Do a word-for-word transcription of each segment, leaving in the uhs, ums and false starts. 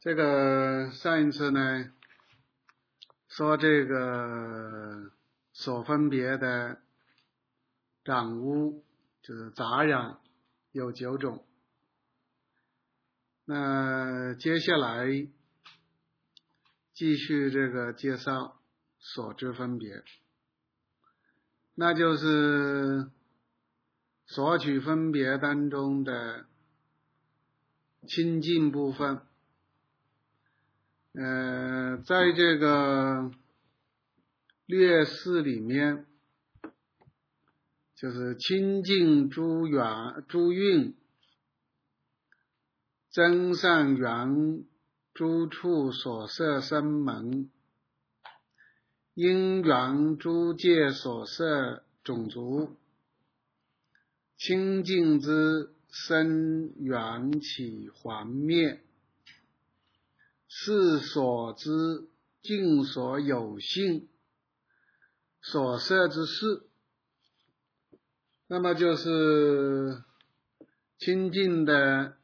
这个上一次呢，说这个所分别的染污，就是杂染有九种。那接下来继续这个介绍所知分别，那就是所取分别当中的清净部分。呃，在这个略释里面，就是清净诸缘诸蕴，真善缘诸处所摄声闻，因缘诸界所摄种族，清净之生缘起还灭，是所知净所有性所摄之事。那么就是清净的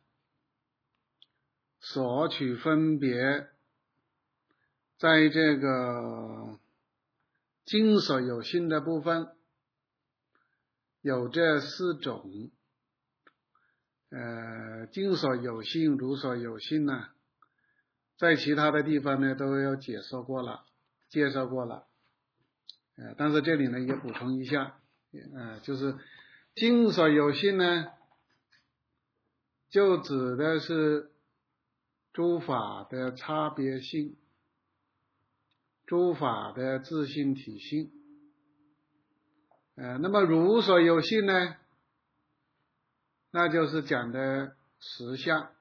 所取分别，在这个净所有性的部分有这四种。呃，净所有性、如所有性呢，在其他的地方呢都有解说过了，介绍过了。呃，但是这里呢也补充一下，呃，就是净所有性呢，就指的是诸法的差别性，诸法的自性体性。呃，那么如所有性呢，那就是讲的实相，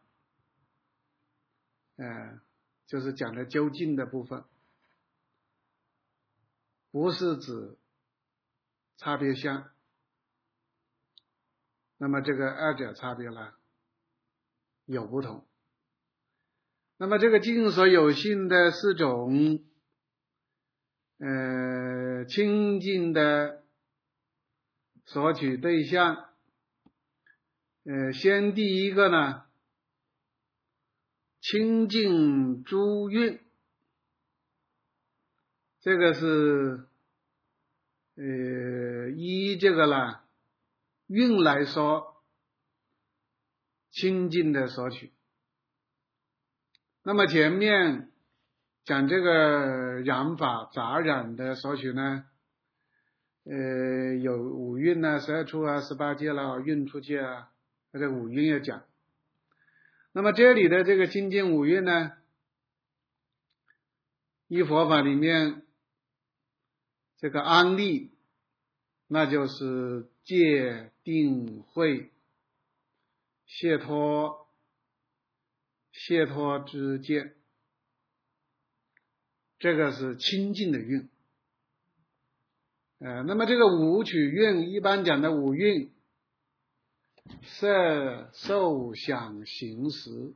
呃，就是讲的究竟的部分，不是指差别相。那么这个二者差别呢有不同。那么这个净所有性的四种，呃，清净的所取对象，呃，先第一个呢，清净诸蕴，这个是呃依这个呢蕴来说清净的所取。那么前面讲这个染法杂染的所取呢，呃有五蕴啊、十二处啊、十八界啦、蕴处界啊，这个五蕴也讲。那么这里的这个清净五蕴呢，依佛法里面这个安立，那就是戒定慧解脱解脱之见，这个是清净的蕴。呃，那么这个五取蕴，一般讲的五蕴，色受想行识，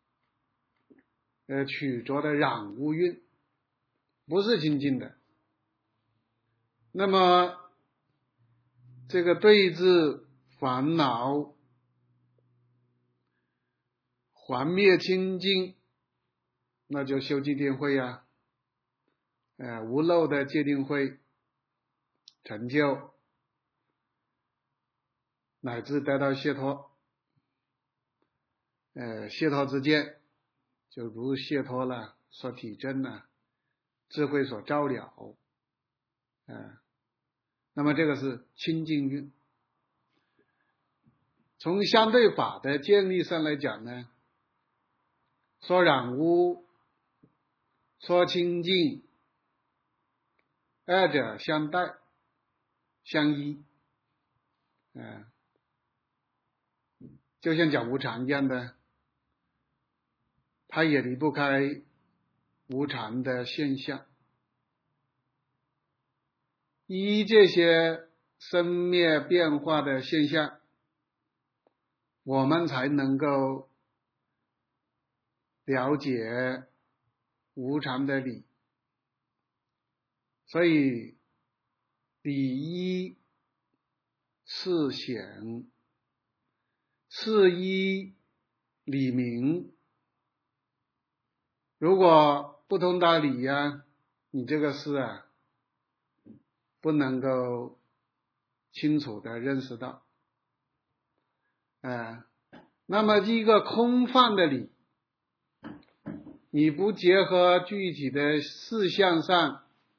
呃，取着的染污蕴，不是清净的。那么这个对治烦恼还灭清净，那就修戒定慧啊，呃，无漏的戒定慧成就，乃至得到解脱，呃，解脱之见，就如解脱了所体证了，智慧所照了，呃，那么这个是清净蕴。从相对法的建立上来讲呢，说染污，说清净，二者相待相依，呃，就像讲无常一样的，它也离不开无常的现象。依这些生灭变化的现象，我们才能够了解无常的理。所以理一事显，事一理明， 如果不通达理呀，你这个事啊，不能够清楚的认识到。呃，那么一个空泛的理，你不结合具体的事项上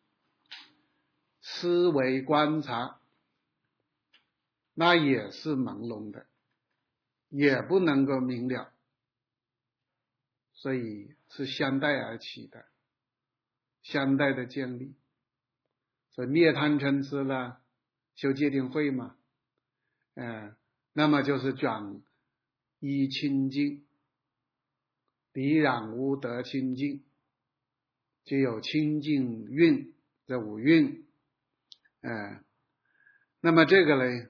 思维观察，那也是朦胧的，也不能够明了，所以是相待而起的，相待的建立。所以灭贪嗔痴了，修戒定慧嘛，呃，那么就是转依清净，离染污得清净，就有清净蕴这五蕴。呃，那么这个呢，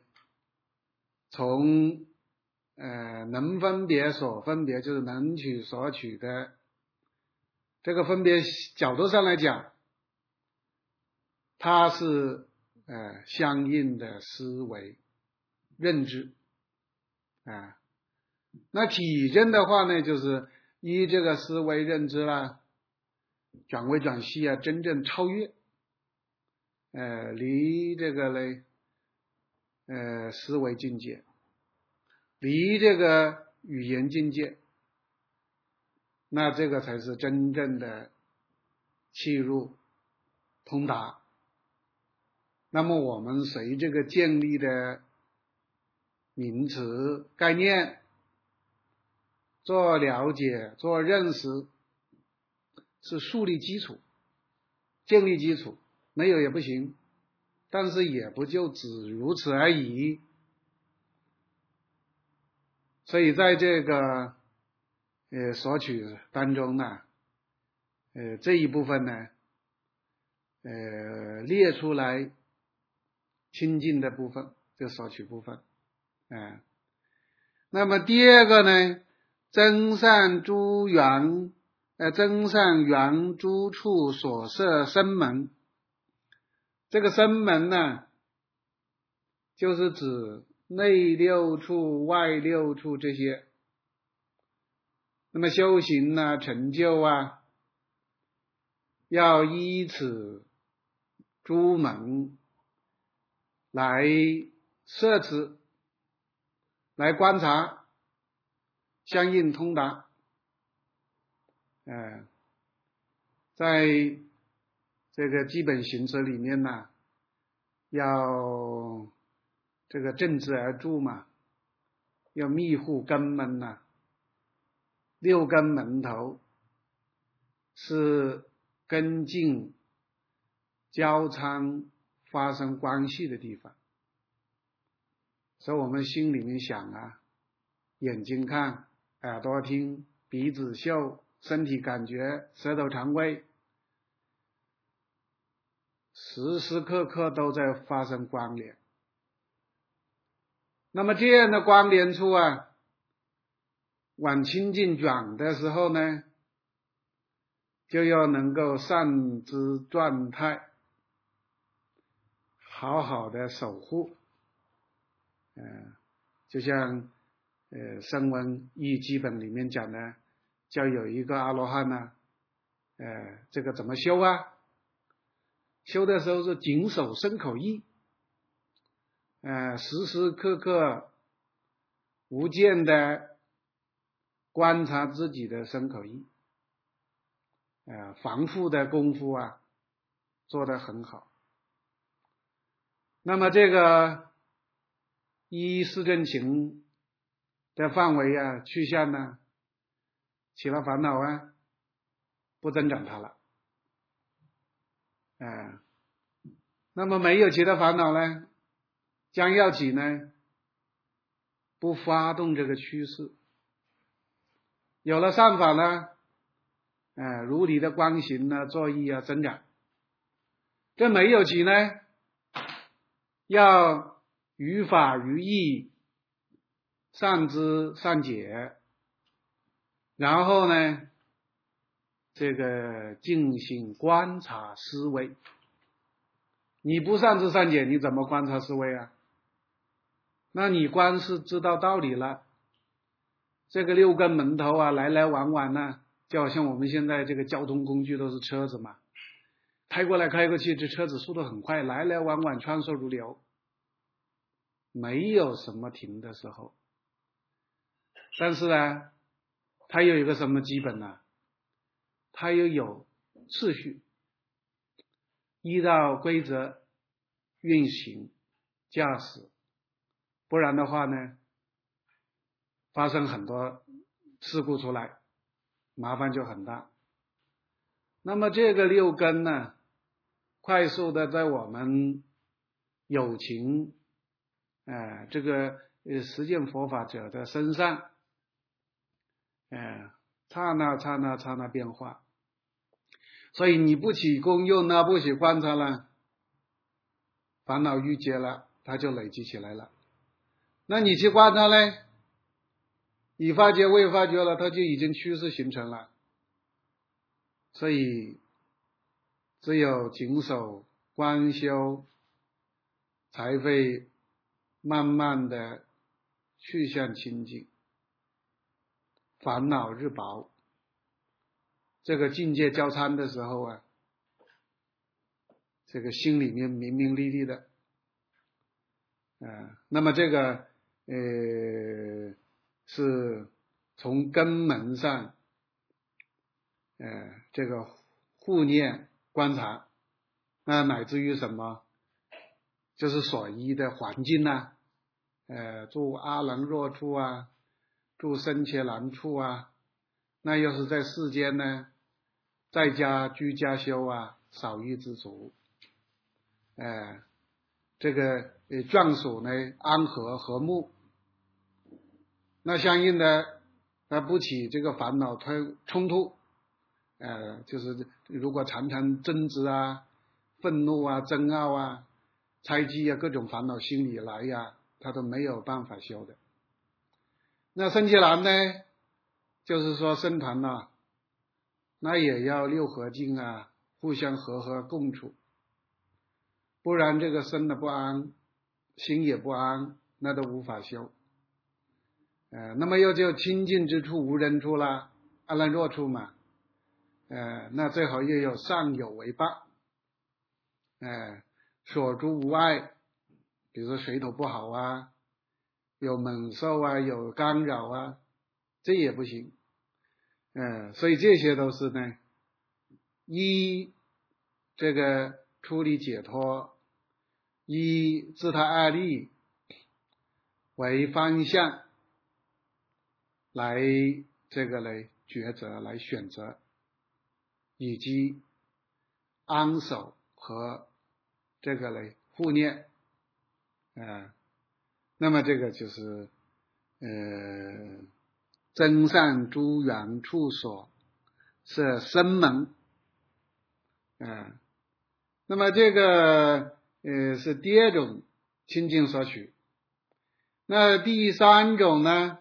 从呃能分别所分别，就是能取所取的这个分别角度上来讲，它是呃相应的思维认知啊、呃。那体证的话呢，就是依这个思维认知啦，转微转细啊，真正超越，呃，离这个呢，呃，思维境界，离这个语言境界，那这个才是真正的契入通达。那么我们随这个建立的名词概念做了解做认识，是树立基础建立基础，没有也不行，但是也不就只如此而已。所以在这个呃索取当中呢，呃这一部分呢呃列出来清净的部分，就索取部分。呃那么第二个呢，增上诸缘呃增上缘诸处所摄声门。这个声门呢，就是指内六处外六处这些。那么修行啊成就啊，要依此诸门来摄持，来观察，相应通达。呃在这个基本行持里面呢，要这个正直而住嘛，要密护根门呐、啊。六根门头是根茎交叉发生关系的地方，所以我们心里面想啊，眼睛看，耳朵听，鼻子嗅，身体感觉，舌头肠胃，时时刻刻都在发生关联。那么这样的关联处啊，往清净转的时候呢，就要能够善知状态，好好的守护。呃就像呃声闻义基本里面讲的，叫有一个阿罗汉呢、啊，呃这个怎么修啊？修的时候是谨守身口意，呃时时刻刻无间的观察自己的身口意，呃防护的功夫啊做得很好。那么这个依四正情的范围啊去向呢，起了烦恼啊，不增长它了。呃那么没有其他烦恼呢，将要起呢，不发动这个趋势。有了善法呢，呃如理的观行呢，作意啊增长。这没有起呢，要于法于义，善知善解，然后呢这个进行观察思维。你不善知善解，你怎么观察思维啊？那你光是知道道理了，这个六根门头啊来来往往呢、啊， 就好像我们现在这个交通工具都是车子嘛，开过来开过去，这车子速度很快，来来往往穿梭如流，没有什么停的时候。但是呢，它有一个什么基本呢？它又有秩序，依照规则运行驾驶，不然的话呢，发生很多事故出来，麻烦就很大。那么这个六根呢，快速的在我们有情呃这个呃实践佛法者的身上，呃刹那刹那刹那变化。所以你不起功用呢，不起观察了，烦恼郁结了，它就累积起来了。那你去观察呢，已发觉未发觉了，它就已经趋势形成了。所以只有谨守观修，才会慢慢的去向清净，烦恼日薄。这个境界交参的时候啊，这个心里面明明丽丽的，呃，那么这个呃是从根门上，呃，这个护念观察，那乃至于什么，就是所依的环境呐、呃，住阿能若处啊，住僧伽蓝处啊，那要是在世间呢，在家居家修啊，少欲知足，呃，这个呃眷属呢安和和睦，那相应的它不起这个烦恼冲冲突，呃，就是如果常常争执啊、愤怒啊、争拗啊、猜忌啊，各种烦恼心理来呀、啊，它都没有办法修的。那僧伽蓝呢，就是说僧团呐、啊，那也要六合敬啊，互相和合共处，不然这个身的不安，心也不安，那都无法修。呃，那么又就清净之处无人处啦，阿难若处嘛，呃，那最好又有善友为伴，呃，所诸无碍，比如说水土不好啊，有猛兽啊，有干扰啊，这也不行。呃，所以这些都是呢，依这个处理解脱，依自他爱利为方向来这个来抉择，来选择，以及安守和这个来护念，呃，那么这个就是呃真善诸缘处所是生门，呃，那么这个呃是第二种清净所取。那第三种呢，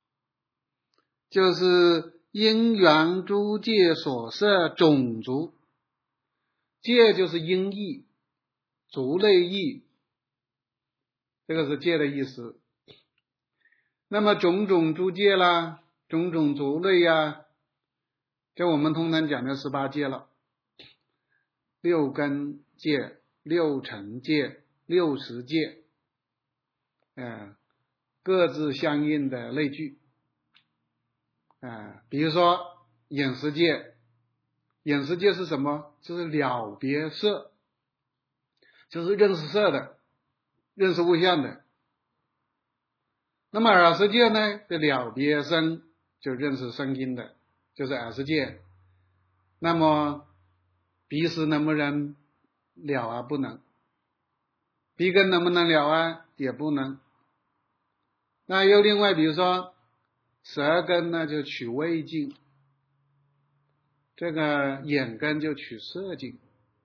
就是因缘诸界所摄种族，界就是音义，族类义，这个是界的意思。那么种种诸界啦，种种族类呀，就我们通常讲的十八界了，六根界、六尘界、六识界，呃，各自相应的类聚。呃，比如说眼识界，眼识界是什么？就是了别色，就是认识色的，认识物象的。那么耳识界呢，就了别声，就认识声音的，就是耳识界。那么鼻识能不能了啊？不能。鼻根能不能了啊？也不能。那又另外比如说舌根呢，就取味境，这个眼根就取色境，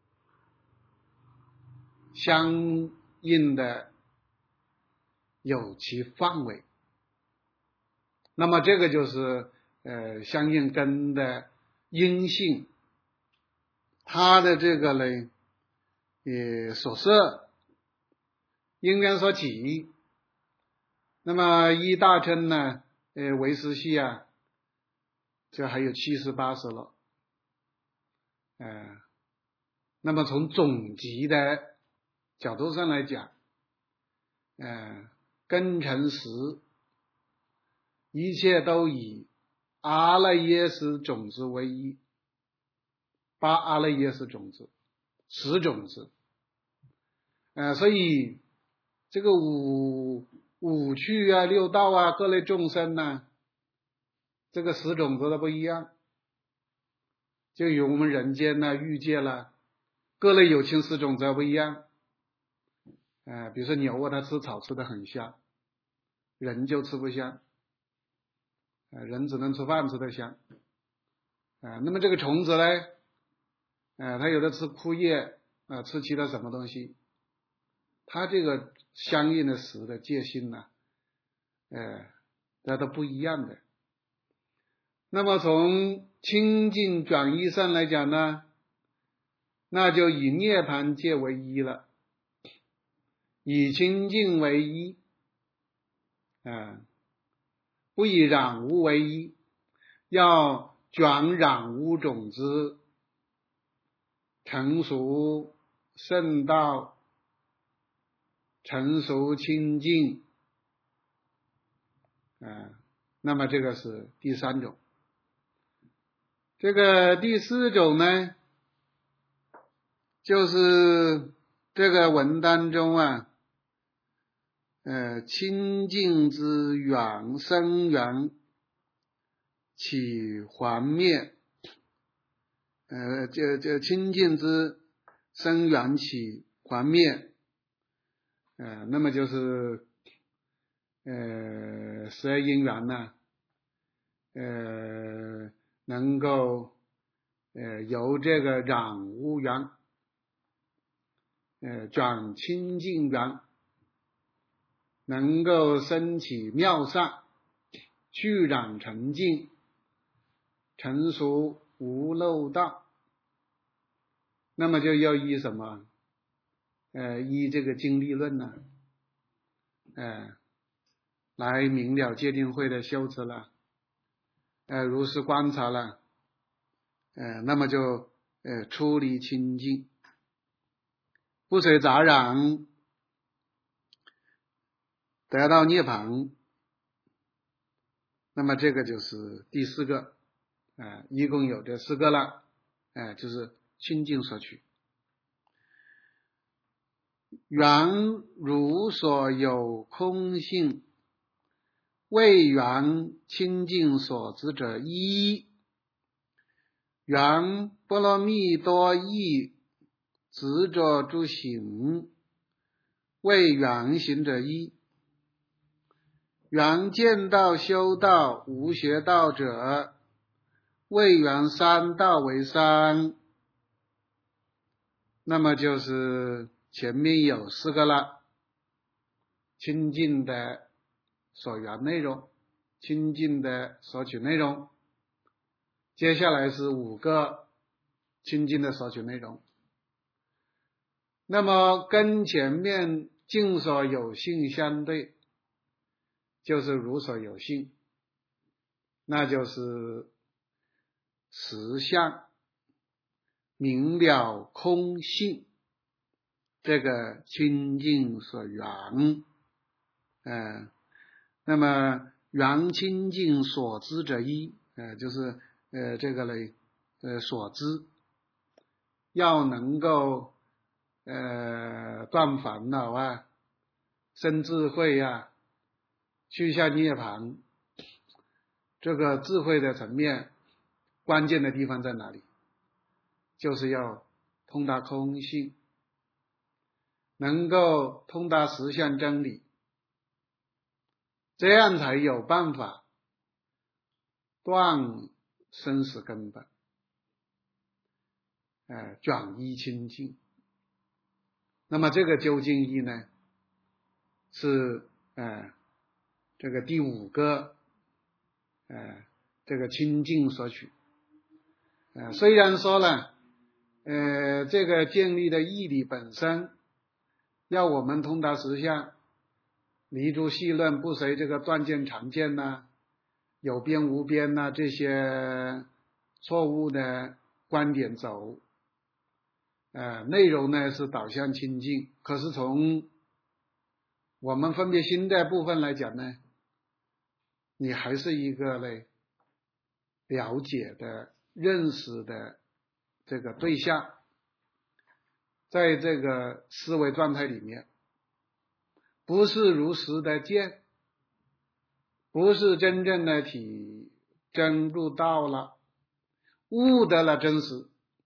相应的有其范围。那么这个就是呃相应根的因性，它的这个呢也所摄，因缘所起。那么依大乘呢呃唯识系啊， 这还有七十八十了。呃，那么从总集的角度上来讲，呃，根尘识一切都以阿赖耶识种子为一，八阿赖耶识种子，十种子。呃，所以这个五五趣啊、六道啊、各类众生呢，这个十种子都不一样。就与我们人间呢、欲界啦，各类有情十种子不一样。呃，比如说牛啊，它吃草吃得很香，人就吃不香。呃，人只能吃饭吃得香。呃，那么这个虫子呢，呃，它有的吃枯叶，呃，吃其他什么东西，它这个相应的识的戒心呢，呃，它都不一样的。那么从清净转依上来讲呢，那就以涅槃戒为一了，以清净为一，啊、呃，不以染污为一，要转染污种子，成熟圣道，成熟清净，啊、呃，那么这个是第三种。这个第四种呢，就是这个文当中啊，呃，清净之缘生缘起还灭，呃，这这清净之生缘起还灭，呃，那么就是呃十二因缘呢，呃，能够呃由这个染污缘，呃转清净缘，能够升起妙善，去染成净，成熟无漏道。那么就要依什么？呃，依这个经历论呢，呃，来明了戒定慧的修持了，呃，如是观察了，呃，那么就呃出离清净，不随杂染，得到涅槃。那么这个就是第四个，呃，一共有这四个了，呃，就是清净所取。缘如所有空性，为缘清净所知者一。缘波罗蜜多义执着诸行，为缘行者一。缘见道修道无学道者，为缘三道为三。那么就是前面有四个了，清净的所缘内容，清净的所取内容，接下来是五个清净的所取内容。那么跟前面净所有性相对，就是如所有性，那就是实相明了空性，这个清净所缘，呃，那么缘清净所知者一，呃，就是呃这个嘞，呃所知，要能够呃断烦恼啊，生智慧啊，去下涅槃，这个智慧的层面，关键的地方在哪里？就是要通达空性，能够通达实相真理，这样才有办法断生死根本，呃，转依清净。那么这个究竟义呢，是呃这个第五个呃这个清净所取。呃，虽然说呢，呃，这个建立的义理本身要我们通达实相，离诸细论，不随这个断见常见呐， 有边无边呐、啊、这些错误的观点走，呃，内容呢是导向清净，可是从我们分别心的部分来讲呢，你还是一个呢了解的、认识的这个对象，在这个思维状态里面，不是如实的见，不是真正的体真入道了，悟得了真实，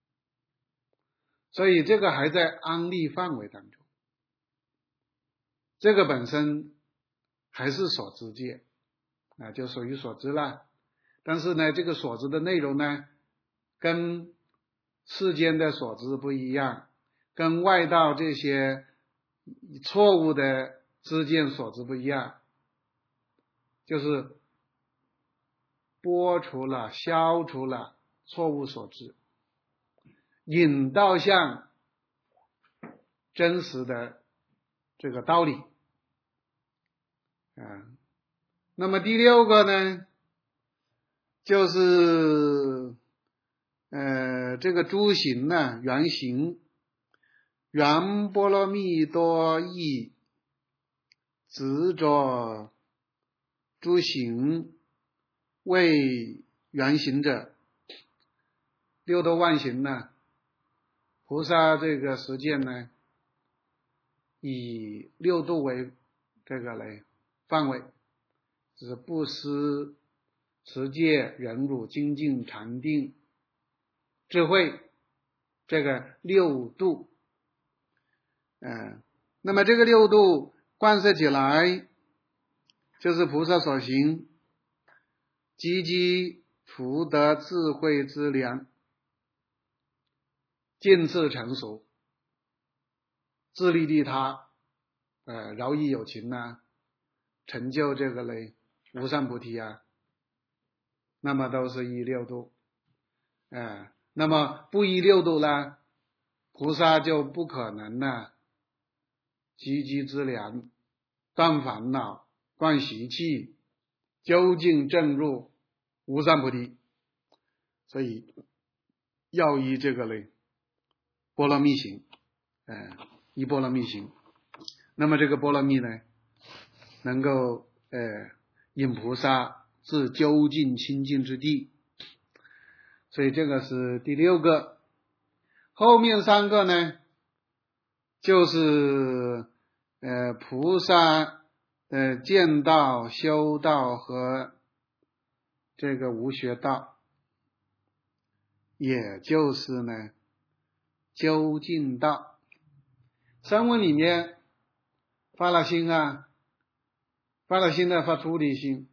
所以这个还在安立范围当中，这个本身还是所知界啊，就属于所知了。但是呢，这个所知的内容呢，跟世间的所知不一样，跟外道这些错误的知见所知不一样，就是剥除了、消除了错误所知，引导向真实的这个道理啊。那么第六个呢，就是呃这个诸行呢，原行原波罗蜜多义执着诸行为原行者，六度万行呢，菩萨这个实践呢，以六度为这个来范围，就是布施、持戒、忍辱、精进、禅定、智慧，这个六度。嗯，那么这个六度贯彻起来，就是菩萨所行，积积福德智慧之粮，尽次成熟，自利利他，呃，饶益有情呐、啊，成就这个嘞无上菩提啊，那么都是依六度，呃，那么不依六度呢，菩萨就不可能呢，积积之粮，断烦恼，断习气，究竟证入无上菩提。所以要依这个嘞波罗蜜行，呃，依波罗蜜行。那么这个波罗蜜呢，能够呃引菩萨至究竟清净之地，所以这个是第六个。后面三个呢，就是呃菩萨的见道、修道和这个无学道，也就是呢究竟道。声闻里面发了心啊，发了心的发出离心，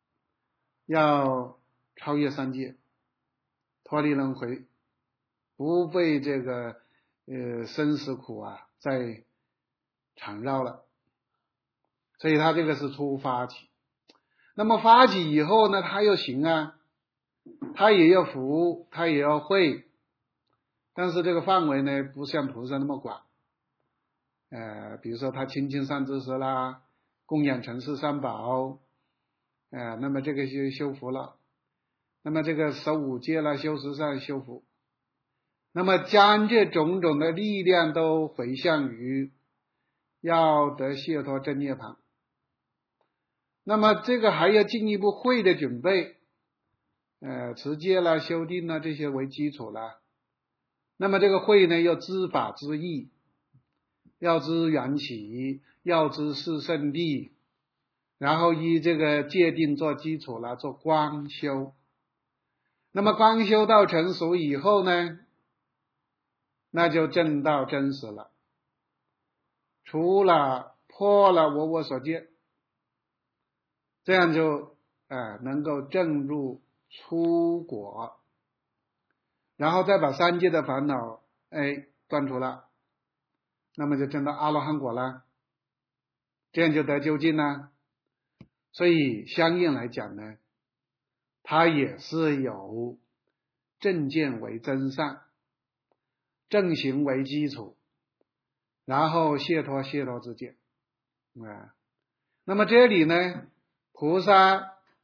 要超越三界，脱离轮回，不被这个呃生死苦啊再缠绕了，所以他这个是出发起。那么发起以后呢，他要行啊，他也要福，他也要会，但是这个范围呢不像菩萨那么广，呃，比如说他亲近善知识啦，供养尘世三宝，呃，那么这个就修福了。那么这个守五戒啦，修十善修福，那么将这种种的力量都回向于要得解脱真涅槃。那么这个还要进一步会的准备，呃，持戒啦、修定啦这些为基础啦。那么这个会呢，要知法知义，要知缘起，要知四圣谛，然后以这个戒定做基础啦，做光修。那么光修到成熟以后呢，那就证到真实了，除了破了我我所见，这样就呃能够证入出果，然后再把三界的烦恼哎断除了，那么就证到阿罗汉果了，这样就得究竟了。所以相应来讲呢，它也是有正见为真善，正行为基础，然后解脱解脱之见啊。那么这里呢，菩萨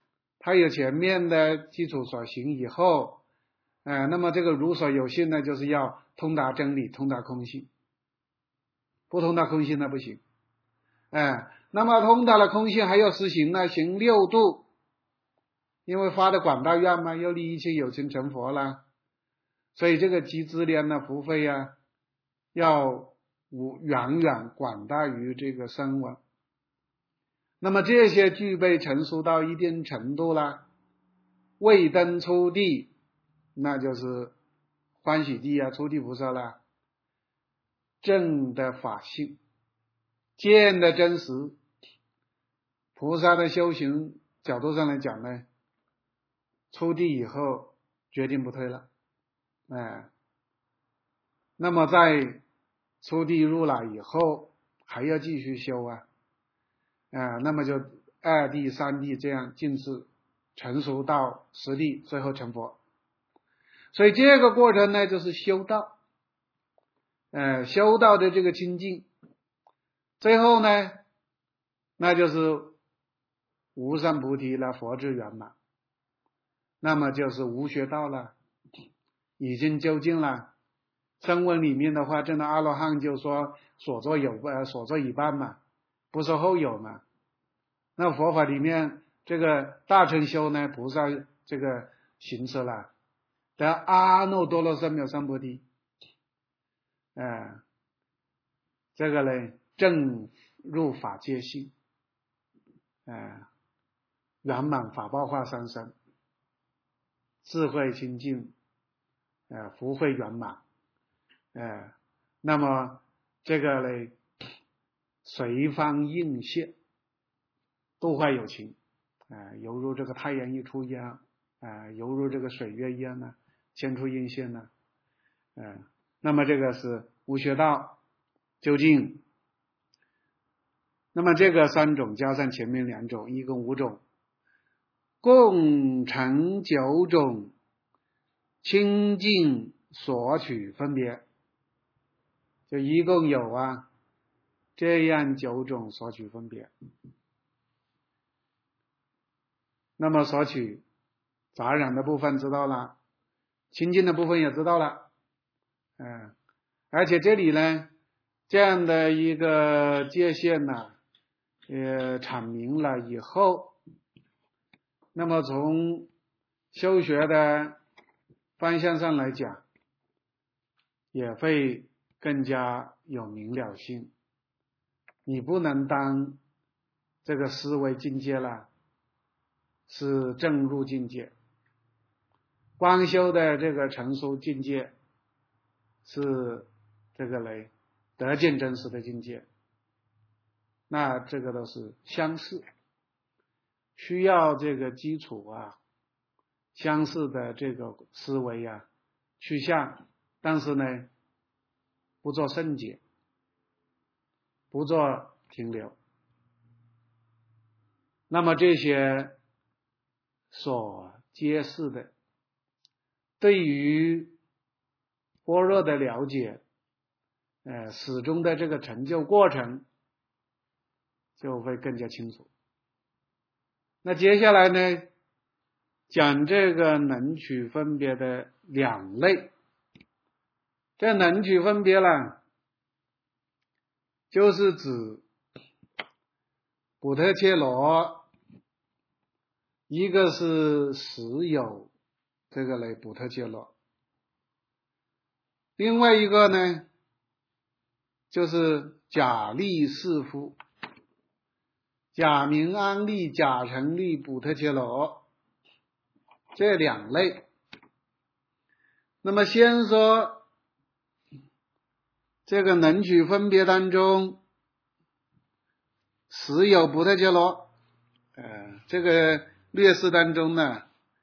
它有前面的基础所行以后，呃，那么这个如所有性呢，就是要通达真理，通达空性，不通达空性那不行。哎，那么通达了空性还要实行呢，行六度，因为发的广大愿嘛，要利一切有情成佛啦，所以这个集资粮呢，福慧啊，要无远远广大于这个声闻。那么这些具备成熟到一定程度了，未登初地，那就是欢喜地啊，初地菩萨啦，正的法性，见的真实，菩萨的修行角度上来讲呢，初地以后决定不退了，哎，那么在初地入了以后，还要继续修啊。啊，那么就二地、三地这样进至成熟到十地，最后成佛。所以这个过程呢，就是修道，呃，修道的这个清净，最后呢，那就是无上菩提了，佛智圆满，那么就是无学道了，已经究竟了。声闻里面的话，真的阿罗汉就说所作有呃所作一半嘛，不说后有嘛。那佛法里面这个大乘修呢，菩萨这个行持了，得阿耨多罗三藐三菩提，哎、呃，这个呢正入法界性，哎、呃，圆满法报化三身，智慧清净，呃，福慧圆满，哎、呃，那么这个呢随方应现。度化有情，啊、呃，犹如这个太阳一出一样，啊、呃，犹如这个水月一样呢，千处应现呢，嗯、呃，那么这个是无学道究竟。那么这个三种加上前面两种，一共五种，共成九种清净所取分别，就一共有啊这样九种所取分别。那么索取杂染的部分知道了，清净的部分也知道了，嗯，而且这里呢，这样的一个界限呢，呃，阐明了以后，那么从修学的方向上来讲，也会更加有明了性。你不能当这个思维境界了，是正入境界，光修的这个成熟境界是这个嘞得见真实的境界，那这个都是相似，需要这个基础啊，相似的这个思维啊去向，但是呢不做圣解，不做停留。那么这些所揭示的对于般若的了解，呃，始终的这个成就过程就会更加清楚。那接下来呢，讲这个能取分别的两类。这能取分别呢，就是指补特伽罗，一个是实有这个类补特伽罗，另外一个呢就是假立士夫，假名安立、假成立补特伽罗，这两类。那么先说这个能取分别当中实有补特伽罗，呃，这个略释当中呢，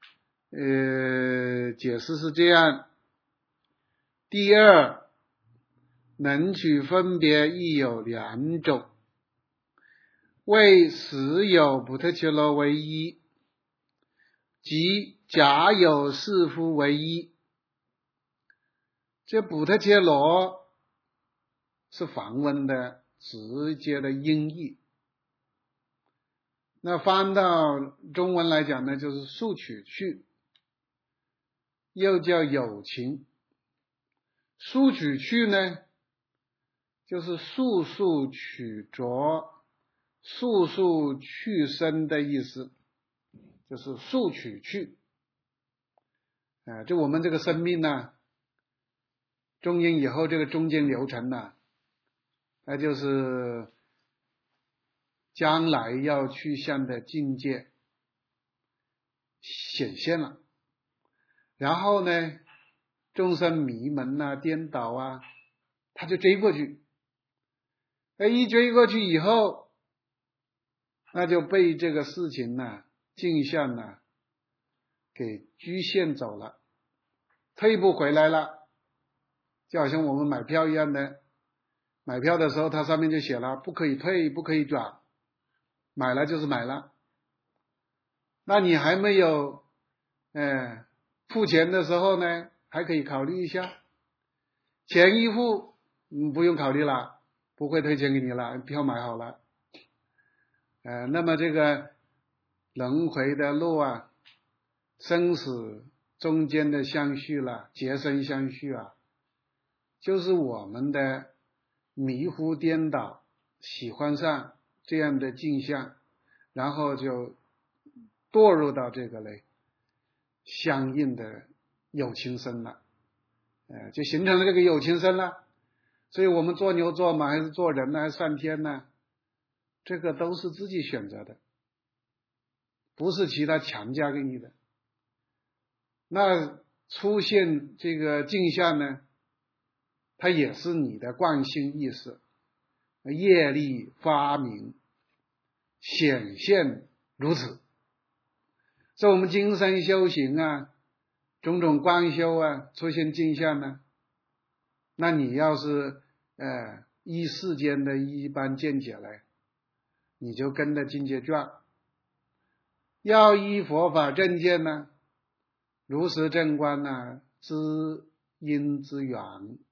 呃，解释是这样：第二，能取分别亦有两种，为实有补特伽罗为一，即假有士夫为一。这补特伽罗是梵文的直接的音译， 那翻到中文来讲呢，就是速取去，又叫有情。速取去呢，就是速速取着，速速去生的意思，就是速取去。啊，就我们这个生命呢，中阴以后这个中间流程呢，那就是将来要去向的境界显现了。然后呢，众生迷蒙啊、颠倒啊，他就追过去。哎，一追过去以后，那就被这个事情呢、镜像呢给局限走了，退不回来了。就好像我们买票一样的，买票的时候它上面就写了不可以退，不可以转，买了就是买了。那你还没有呃付钱的时候呢，还可以考虑一下，钱一付嗯不用考虑了，不会退钱给你了，票买好了。呃那么这个轮回的路啊，生死中间的相续了，劫生相续啊，就是我们的迷糊颠倒，喜欢上这样的镜像，然后就堕入到这个嘞相应的有情身了，呃，就形成了这个有情身了。所以我们做牛做马还是做人呢，还是上天呢，这个都是自己选择的，不是其他强加给你的。那出现这个镜像呢，它也是你的惯性意识业力发明显现如此。所以我们今生修行啊，种种观修啊，出现镜像呢，那你要是呃依世间的一般见解来，你就跟着境界转；要依佛法正见呢，如实正观呢，知因之源，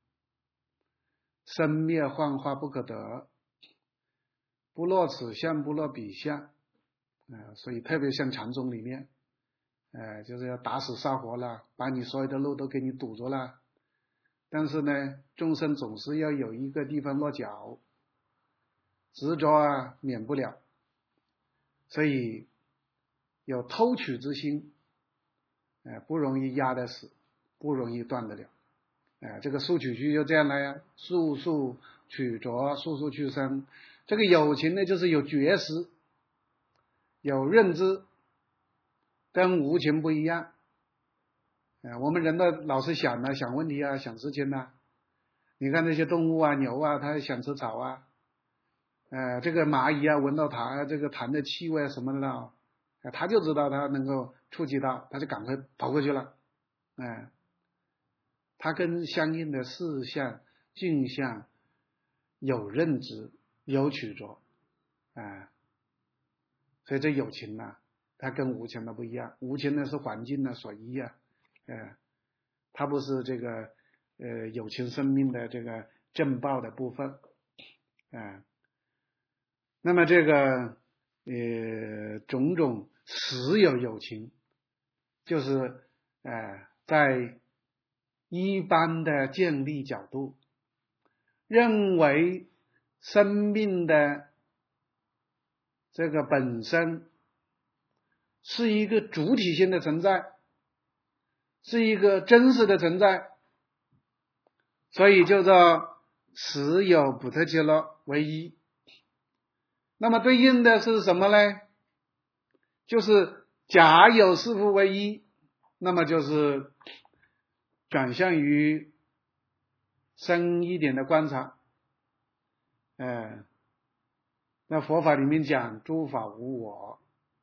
生灭幻化不可得，不落此相，不落彼相。呃、所以特别像禅宗里面，呃，就是要打死杀活了，把你所有的路都给你堵住了。但是呢，众生总是要有一个地方落脚，执着啊免不了，所以有偷取之心，呃，不容易压得死，不容易断得了。呃、这个速取去就这样来呀，速速取着，速速去生。这个有情呢，就是有觉识，有认知，跟无情不一样。呃、我们人的老是想啊，想问题啊，想事情啊。你看那些动物啊，牛啊，它想吃草啊，呃，这个蚂蚁啊，闻到痰这个痰的气味什么的呢，呃，它就知道它能够触及到，它就赶快跑过去了。呃、它跟相应的事项、镜像有认知，有取着，啊、呃，所以这有情呢、啊，它跟无情的不一样。无情呢是环境的所依啊，呃，它不是这个呃有情生命的这个正报的部分，啊、呃，那么这个呃种种实有有情，就是呃在一般的建立角度，认为生命的这个本身是一个主体性的存在，是一个真实的存在，所以就叫实有不特伽罗为一。那么对应的是什么呢？就是假有是复为一，那么就是转向于深一点的观察。呃，那佛法里面讲诸法无我，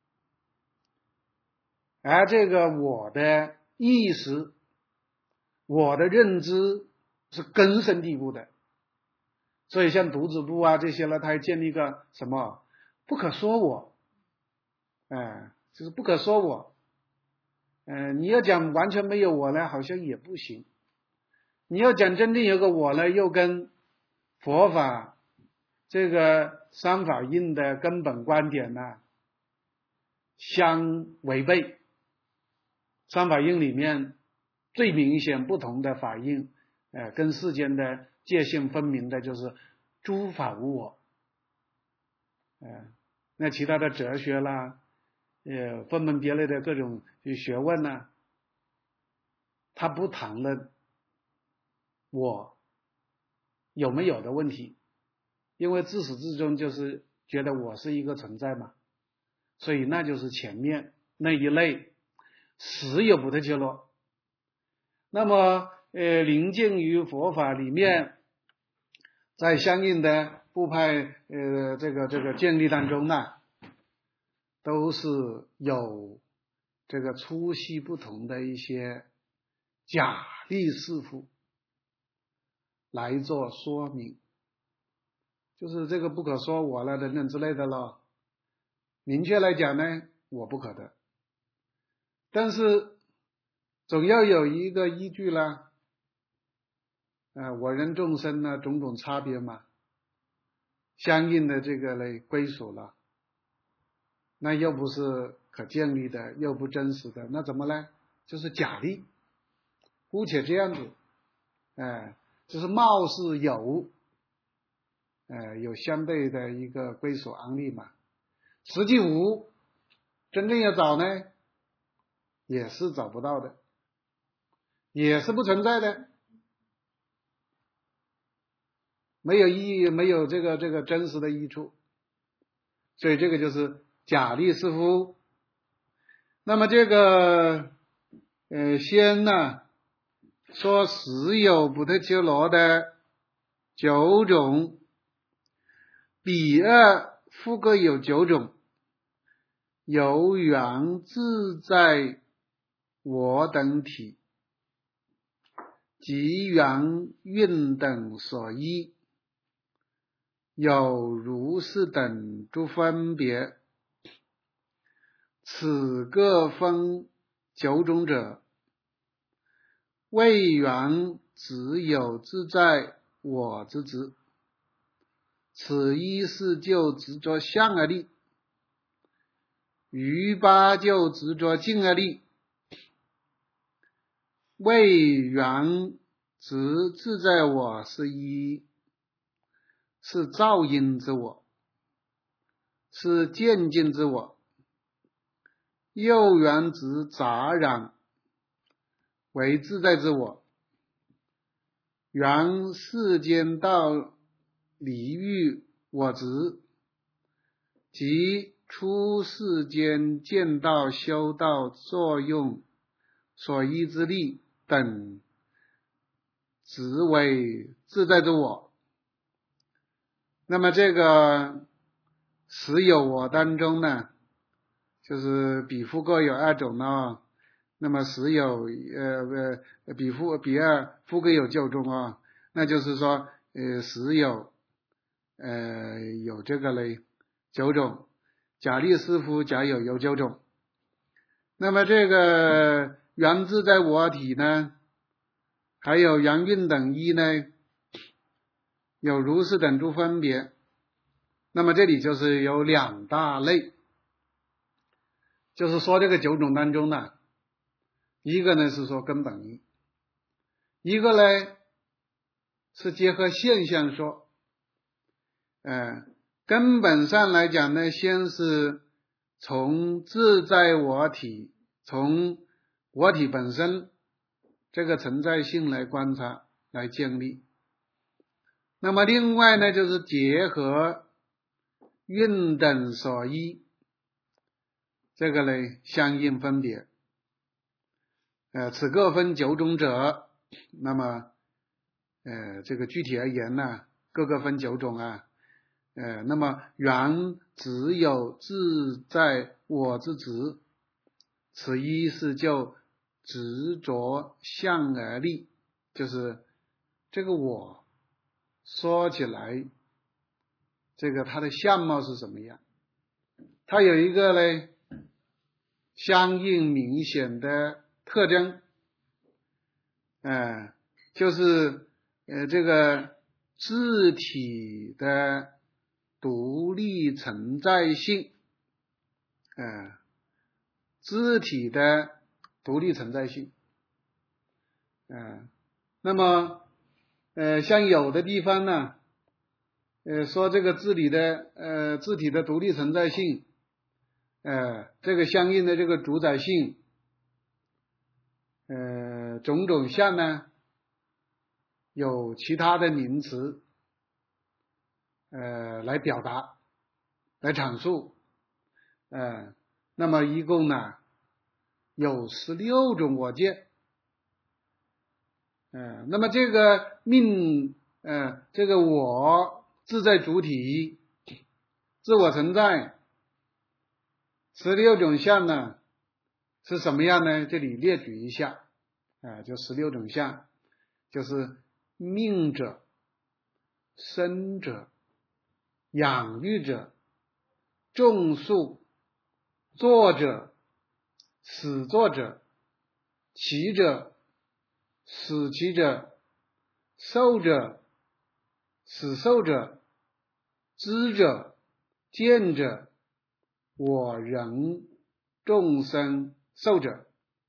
而这个我的意识，我的认知是根深蒂固的。所以像独子部啊这些呢，它还建立个什么不可说我，呃、就是不可说我，呃，你要讲完全没有我呢，好像也不行。你要讲真正有个我呢，又跟佛法这个三法印的根本观点呢相违背。三法印里面最明显不同的法印，呃，跟世间的界性分明的就是诸法无我。呃，那其他的哲学啦，呃，分门别类的各种学问呢，他不谈论我有没有的问题，因为自始至终就是觉得我是一个存在嘛，所以那就是前面那一类实有不特伽罗。那么呃，临近于佛法里面，在相应的部派呃这个这个建立当中呢，都是有这个粗细不同的一些假立事夫来做说明，就是这个不可说我了等等之类的了。明确来讲呢，我不可得，但是总要有一个依据啦。呃，我人众生呢，种种差别嘛，相应的这个类归属了，那又不是可建立的，又不真实的，那怎么呢？就是假立，姑且这样子，哎、呃，就是貌似有，呃，有相对的一个归属安立嘛，实际无，真正要找呢，也是找不到的，也是不存在的，没有意义，没有这个这个真实的益处，所以这个就是假立事夫。那么这个呃先呢说实有不特伽罗的九种，彼二复各有九种，由缘自在我等体及缘蕴等所依，有如是等诸分别，此各分九种者，谓缘只有自在我之执，此一是就执着相而立，余八就执着境而立。谓缘执自在我是一，是噪音之我，是渐进之我。又缘执杂染为自在之我，缘世间道离欲我执，即出世间见道修道作用所依之力等，执为自在之我。那么这个实有我当中呢，就是彼复各有二种呢，那么实有呃呃彼复彼二复各有九种啊，那就是说呃实有呃有这个嘞九种，假立事夫假有有九种。那么这个缘自在我体呢，还有缘蕴等一呢，有如是等诸分别。那么这里就是有两大类，就是说这个九种当中呢，一个呢是说根本一，一个呢是结合现象说。呃，根本上来讲呢，先是从自在我体，从我体本身这个存在性来观察来建立。那么另外呢，就是结合蕴等所依，这个呢相应分别。呃，此各分九种者，那么呃这个具体而言呢，各个分九种啊。呃，那么缘只有自在我之执，此一是就执着相而立，就是这个我说起来，这个它的相貌是什么样？它有一个呢相应明显的特征，呃，就是呃这个自体的独立存在性，呃， 自体的独立存在性。嗯、呃，那么呃，像有的地方呢，呃，说这个自体的呃自体的独立存在性，呃，这个相应的这个主宰性，呃，种种相呢，有其他的名词，呃，来表达，来阐述，呃，那么一共呢有十六种我见，呃，那么这个命，呃，这个我自在主体，自我存在，十六种相呢是什么样呢？这里列举一下，啊、呃，就十六种相，就是命者、生者、养育者、种树、作者、始作者、起者、使其者、受者、使受者、知者、见者、我人、众生、寿者。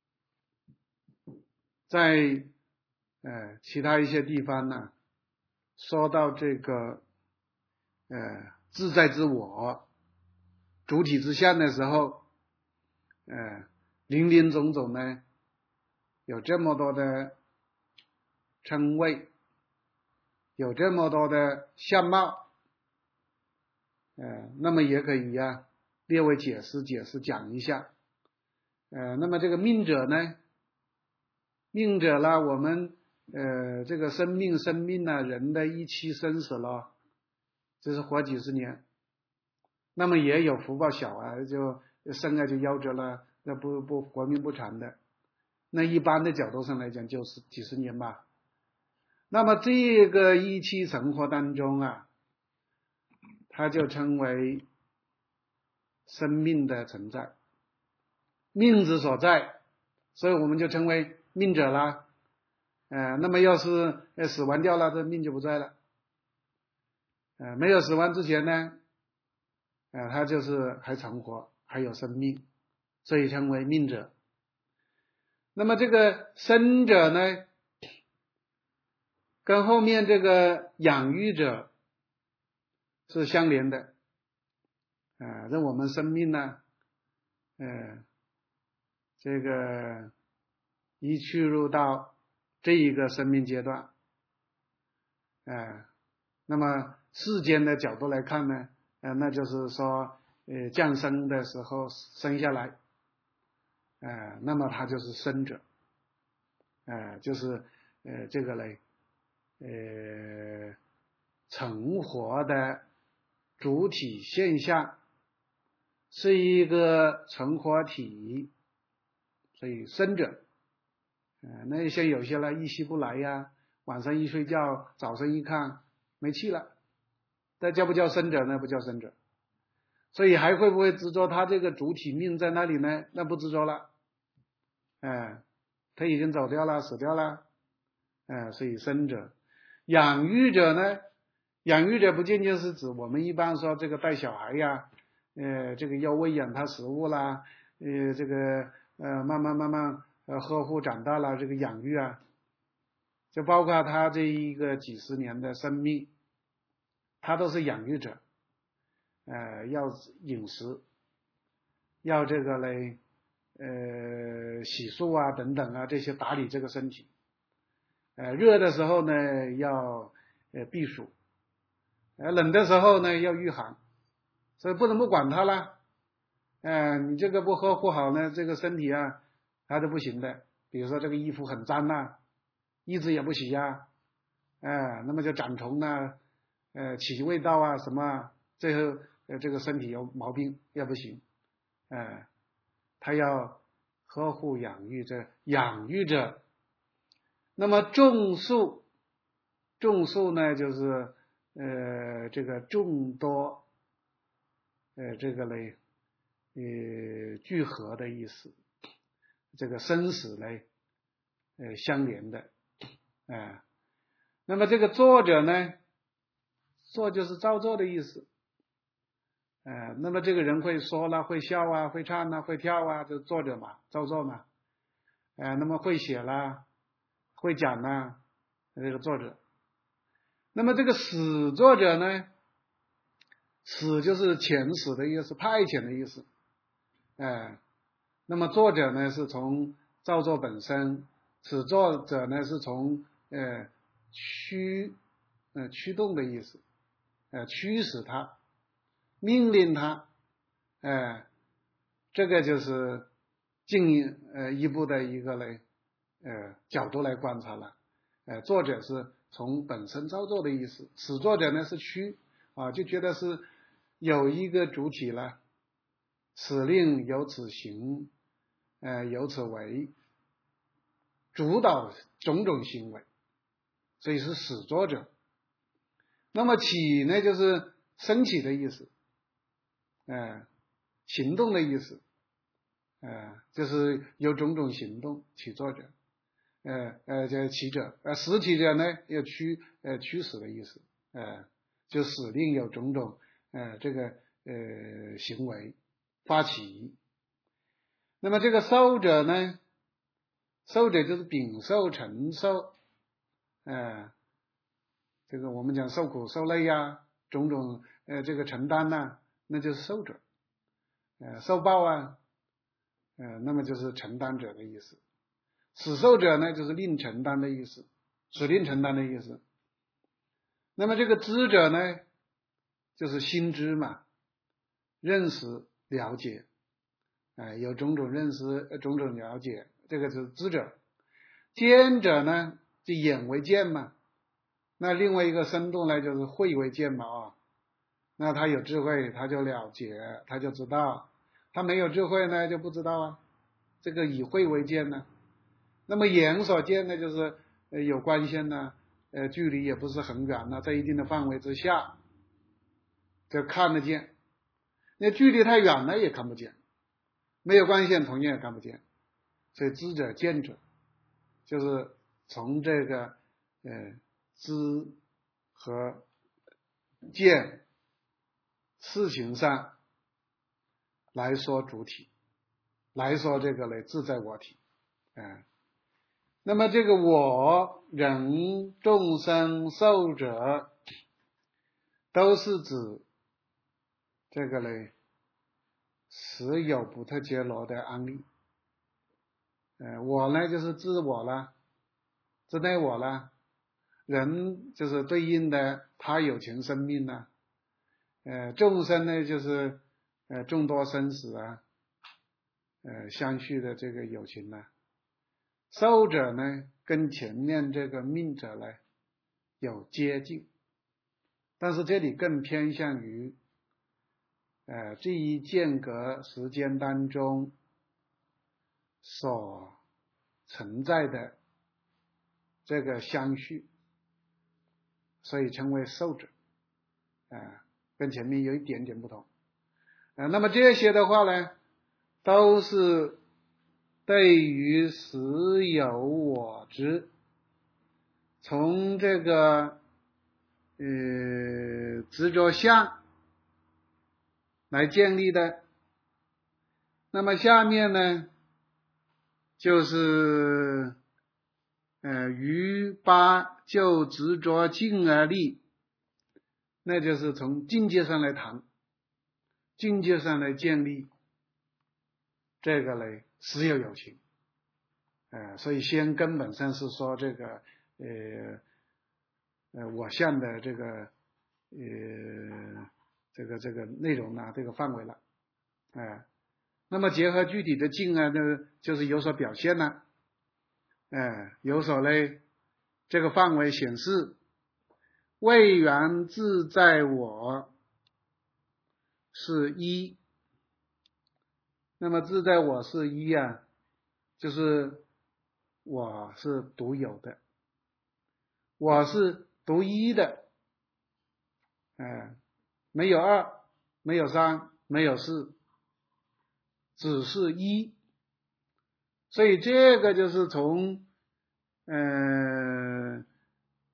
在呃其他一些地方呢，说到这个呃自在之我、主体之相的时候，呃林林总总呢有这么多的称谓，有这么多的相貌，呃那么也可以呀、啊、列为解释解释讲一下。呃那么这个命者呢，命者啦，我们呃这个生命生命呢，人的一期生死了，这是活几十年，那么也有福报小啊，就生啊就夭折了，那不不活命不长的，那一般的角度上来讲就是几十年吧。那么这个一期生活当中啊，它就称为生命的存在，命之所在，所以我们就称为命者啦。呃，那么要是呃死完掉了，这命就不在了。呃，没有死亡之前呢，呃，他就是还存活，还有生命，所以称为命者。那么这个生者呢，跟后面这个养育者是相连的。啊、呃，让我们生命呢，呃，这个一去入到这一个生命阶段，呃，那么世间的角度来看呢，呃，那就是说，呃，降生的时候生下来，呃，那么他就是生者，呃，就是呃这个嘞，呃，成活的主体现象是一个成活体，所以生者。呃，那些有些呢一息不来呀，晚上一睡觉，早上一看没气了，那叫不叫生者呢？不叫生者。所以还会不会执着他这个主体命在那里呢？那不执着了，哎、呃，他已经走掉了，死掉了，哎、呃，所以生者。养育者呢？养育者不仅仅是指我们一般说这个带小孩呀，呃，这个要喂养他食物啦，呃，这个呃慢慢慢慢呃呵护长大了，这个养育啊，就包括他这一个几十年的生命，他都是养育者，呃，要饮食，要这个嘞，呃，洗漱啊等等啊，这些打理这个身体，呃，热的时候呢要呃避暑，呃，冷的时候呢要御寒，所以不能不管它了。呃，你这个不呵护好呢，这个身体啊还是不行的。比如说这个衣服很脏呐、啊，一直也不洗呀、啊，呃，那么就长虫啊，呃，起味道啊什么啊，最后呃这个身体有毛病也不行，呃，他要呵护养育这养育着。那么种树，种树呢就是呃这个众多呃这个嘞呃聚合的意思，这个生死嘞呃相连的，啊、呃，那么这个作者呢，作就是造作的意思，啊、 呃，那么这个人会说了，会笑啊，会唱啊，会跳啊，就是作者嘛，造作嘛。呃，那么会写啦，会讲啦，这个作者。那么这个使作者呢，使就是遣使的意思，派遣的意思。呃，那么作者呢是从造作本身，使作者呢是从呃驱呃驱动的意思，呃驱使他，命令他，呃这个就是进呃一步的一个嘞呃角度来观察了。呃作者是从本身造作的意思，使作者呢是驱啊，就觉得是有一个主体了，使令由此行，呃由此为，主导种种行为，所以是始作者。那么起呢，就是升起的意思，呃行动的意思，呃就是有种种行动，起作者，呃呃叫起者，呃使起者呢有驱呃驱使的意思，呃就使令有种种呃这个呃行为发起。那么这个受者呢，受者就是禀受承受，呃这个我们讲受苦受累呀，种种呃这个承担呐、啊，那就是受者。呃受报啊，呃那么就是承担者的意思。使受者呢，就是令承担的意思，使令承担的意思。那么这个知者呢，就是心知嘛，认识了解，呃有种种认识，种种了解，这个是知者。见者呢，就眼为见嘛，那另外一个生动呢，就是慧为见嘛啊。那他有智慧，他就了解，他就知道；他没有智慧呢，就不知道啊。这个以慧为见呢。那么眼所见呢，就是呃有光线呢，呃距离也不是很远呢，在一定的范围之下就看得见。那距离太远了也看不见，没有光线同样也看不见。所以知者见者，就是从这个呃知和见事情上来说主体，来说这个呢自在我体，呃那么这个我人众生寿者，都是指这个呢实有不特伽罗的安立。呃我呢就是自我了，自内我了，人就是对应的他有情生命呢，呃众生呢就是呃众多生死啊，呃相续的这个有情呢。寿者呢跟前面这个命者呢有接近，但是这里更偏向于呃这一间隔时间当中所存在的这个相续，所以称为寿者，呃跟前面有一点点不同。呃那么这些的话呢，都是对于实有我执，从这个呃执着相来建立的。那么下面呢，就是呃于八就执着境而立，那就是从境界上来谈，境界上来建立这个呢实有有情。呃所以先根本上是说这个呃呃我相的这个呃这个这个内容呢，这个范围了，呃那么结合具体的境啊，那就是有所表现了，呃有所嘞这个范围显示，位缘自在我是一。那么自在我是一啊，就是我是独有的，我是独一的，呃没有二，没有三，没有四，只是一。所以这个就是从呃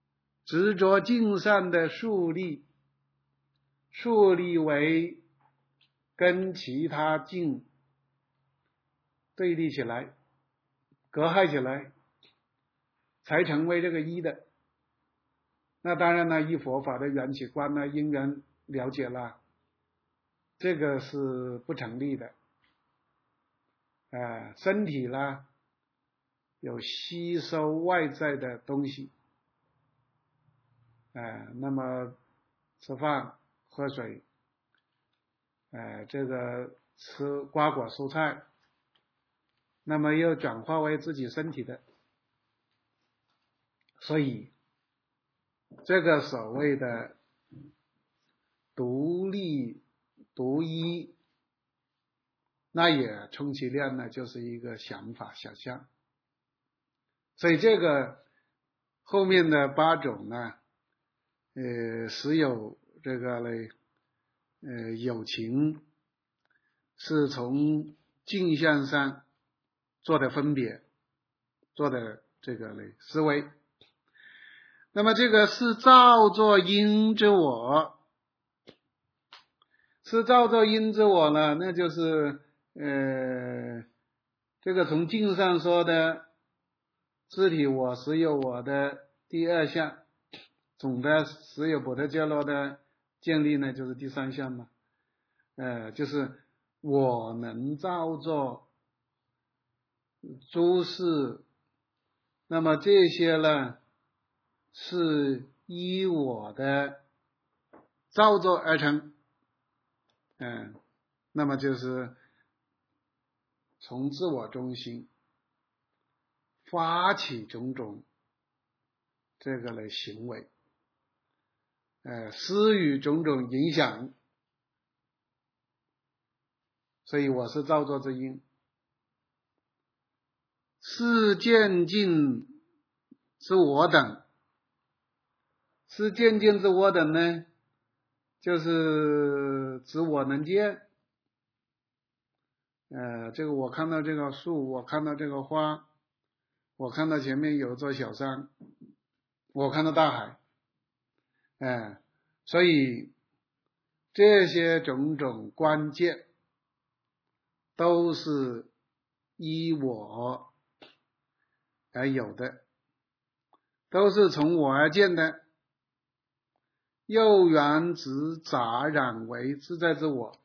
执着境上的树立，树立为跟其他境对立起来，隔害起来，才成为这个一的。那当然呢，依佛法的缘起观呢，因缘了解了，这个是不成立的。呃，身体呢有吸收外在的东西，呃，那么吃饭喝水，呃，这个吃瓜果蔬菜，那么又转化为自己身体的，所以这个所谓的独立独一，那也充其量呢就是一个想法想象。所以这个后面的八种呢，呃，实有这个嘞，呃，有情是从镜像上做的分别，做的这个嘞思维。那么这个是造作因之我，是造作因之我呢，那就是呃，这个从镜上说的自体我实有我的第二项，总的实有波特伽罗的建立呢，就是第三项嘛。呃，就是我能造作诸事，那么这些呢是依我的造作而成。嗯、呃，那么就是从自我中心发起种种这个的行为，呃，施予种种影响，所以我是造作之因。是见境之我等，是见境之我等呢，就是指我能见。呃，这个我看到这个树，我看到这个花，我看到前面有一座小山，我看到大海，哎、呃，所以这些种种关键都是依我而有的，都是从我而见的，又缘执杂染为自在之我。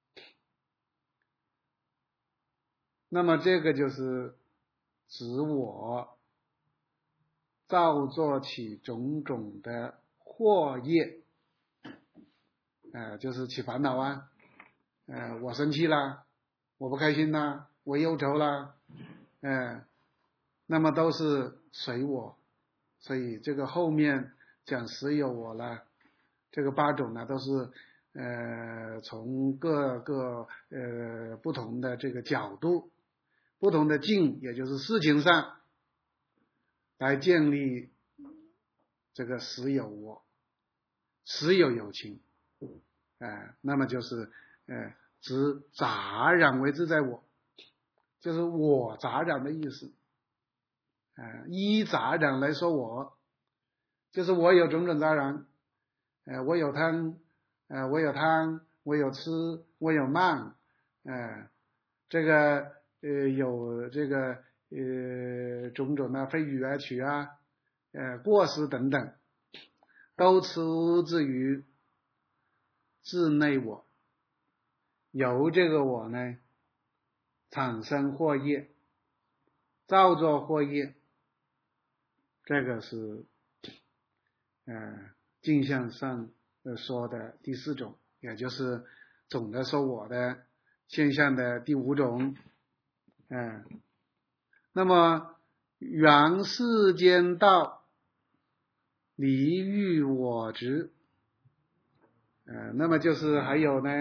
那么这个就是指我造作起种种的惑业，呃，就是起烦恼啊，呃，我生气啦，我不开心啦，我忧愁啦，呃，那么都是随我。所以这个后面讲实有我了，这个八种呢都是呃从各个呃不同的这个角度，不同的境，也就是事情上来建立这个实有我，实有有情，呃，那么就是呃指杂染为自在我，就是我杂染的意思。呃，依杂染来说我，就是我有种种杂染，呃，我有贪，呃，我有贪，我有痴，我有慢，呃，这个呃有这个呃种种的非语而取啊，呃过失等等，都出自于自内我，由这个我呢产生惑业，造作惑业，这个是呃镜像上说的第四种，也就是总的说我的现象的第五种。嗯、呃，那么缘世间道离欲我执，呃，那么就是还有呢，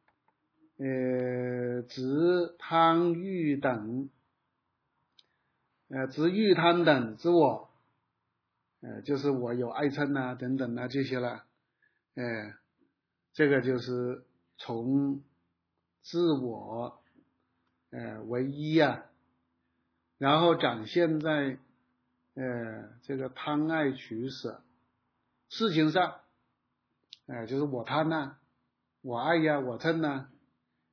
呃，执贪欲等，呃，执欲贪等之我，呃，就是我有爱嗔啊等等啊这些了，呃，这个就是从自我呃为一啊，然后展现在呃这个贪爱取舍事情上，呃，就是我贪呐、啊，我爱呀、啊，我嗔呐、啊，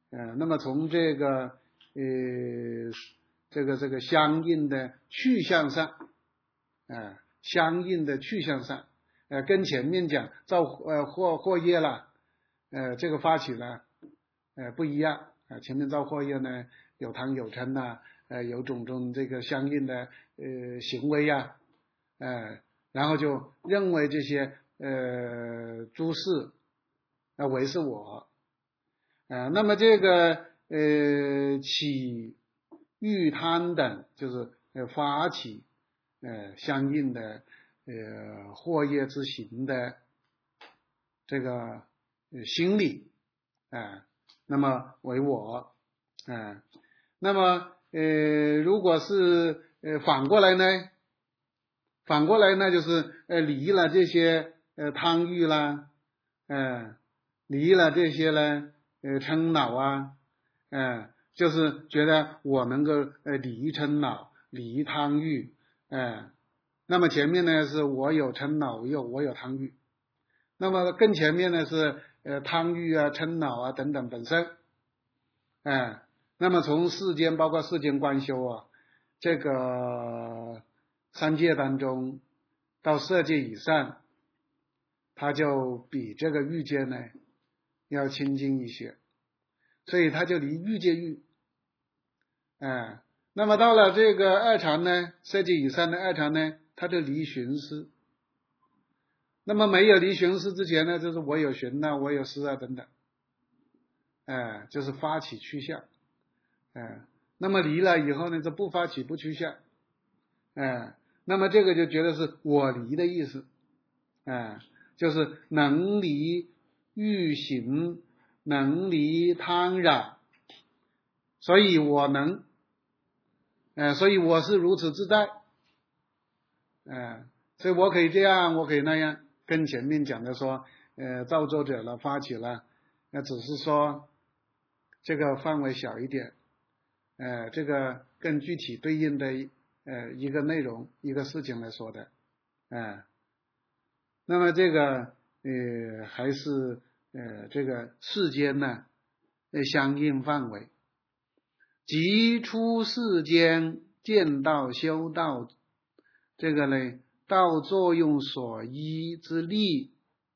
呃，那么从这个呃这个这个相应的去向上，啊、呃，相应的去向上，呃，跟前面讲造呃货货业了，呃，这个发起了，呃，不一样啊、呃，前面造货业呢有汤有嗔呐，呃，有种种这个相应的呃行为呀、啊，呃，然后就认为这些呃诸事啊、呃、为是我，啊、呃，那么这个呃起欲贪等就是呃发起呃相应的呃惑业之行的这个呃心理啊、呃，那么为我啊、呃，那么呃如果是呃反过来呢？反过来呢就是呃离了这些呃贪欲啦，呃离了这些呢呃嗔恼啊，呃就是觉得我能够呃离嗔恼离贪欲，呃那么前面呢是我有嗔恼我有我有贪欲，那么更前面呢是呃贪欲啊嗔恼啊等等本身，呃那么从世间包括世间观修啊，这个三界当中到色界以上，它就比这个欲界呢要清净一些，所以它就离欲界欲，哎，那么到了这个二禅呢，色界以上的二禅呢，它就离寻思。那么没有离寻思之前呢，就是我有寻啊，我有思啊等等，哎，就是发起趋向，哎，那么离了以后呢，就不发起不趋向，哎，那么这个就觉得是我离的意思，哎，就是能离欲行，能离贪染，所以我能，呃，所以我是如此自在，呃，所以我可以这样，我可以那样，跟前面讲的说，呃，造作者了发起了，那只是说这个范围小一点，呃，这个更具体对应的呃一个内容一个事情来说的，呃，那么这个呃还是呃这个世间呢呃相应范围，即出世间见道修道，这个呢道作用所依之力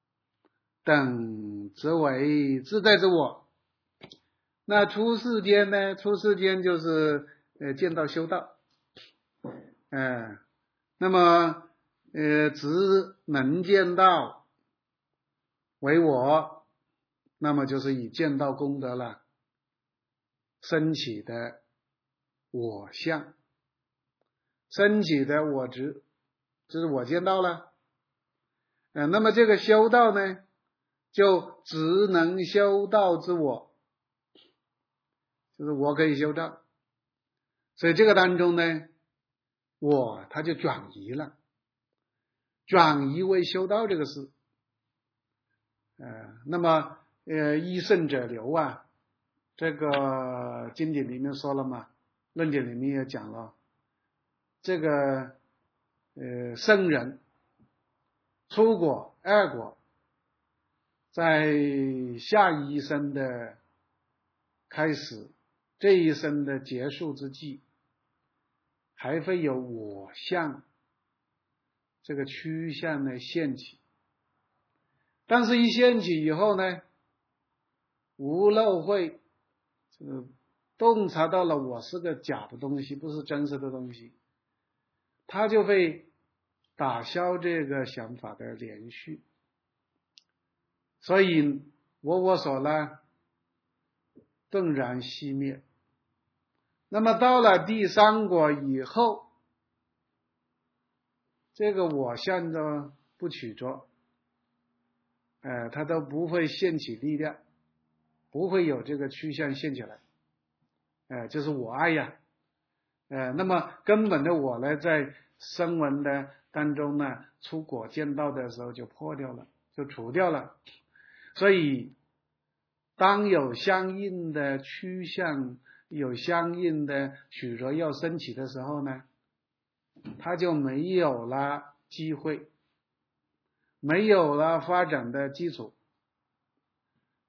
等，则为自在之我。那出世间呢？出世间就是呃见道修道，呃，那么呃只能见道为我，那么就是以见道功德了升起的我相，升起的我执，就是我见到了，呃，那么这个修道呢，就只能修道之我，就是我可以修道，所以这个当中呢，我他就转移了，转移为修道这个事，呃，那么呃依圣者流啊，这个经典里面说了嘛，论点里面也讲了，这个呃圣人初果二果，在下一生的开始，这一生的结束之际，还会有我相这个趋向呢现起，但是一现起以后呢，无漏会这个洞察到了我是个假的东西，不是真实的东西，他就会打消这个想法的连续，所以我我所呢顿然熄灭。那么到了第三果以后，这个我相着不取着，呃，它都不会现起力量，不会有这个趋向现起来，呃，就是我爱呀，呃，那么根本的我呢，在声闻的当中呢，出果见道的时候就破掉了，就除掉了，所以当有相应的趋向，有相应的取着要升起的时候呢，他就没有了机会，没有了发展的基础。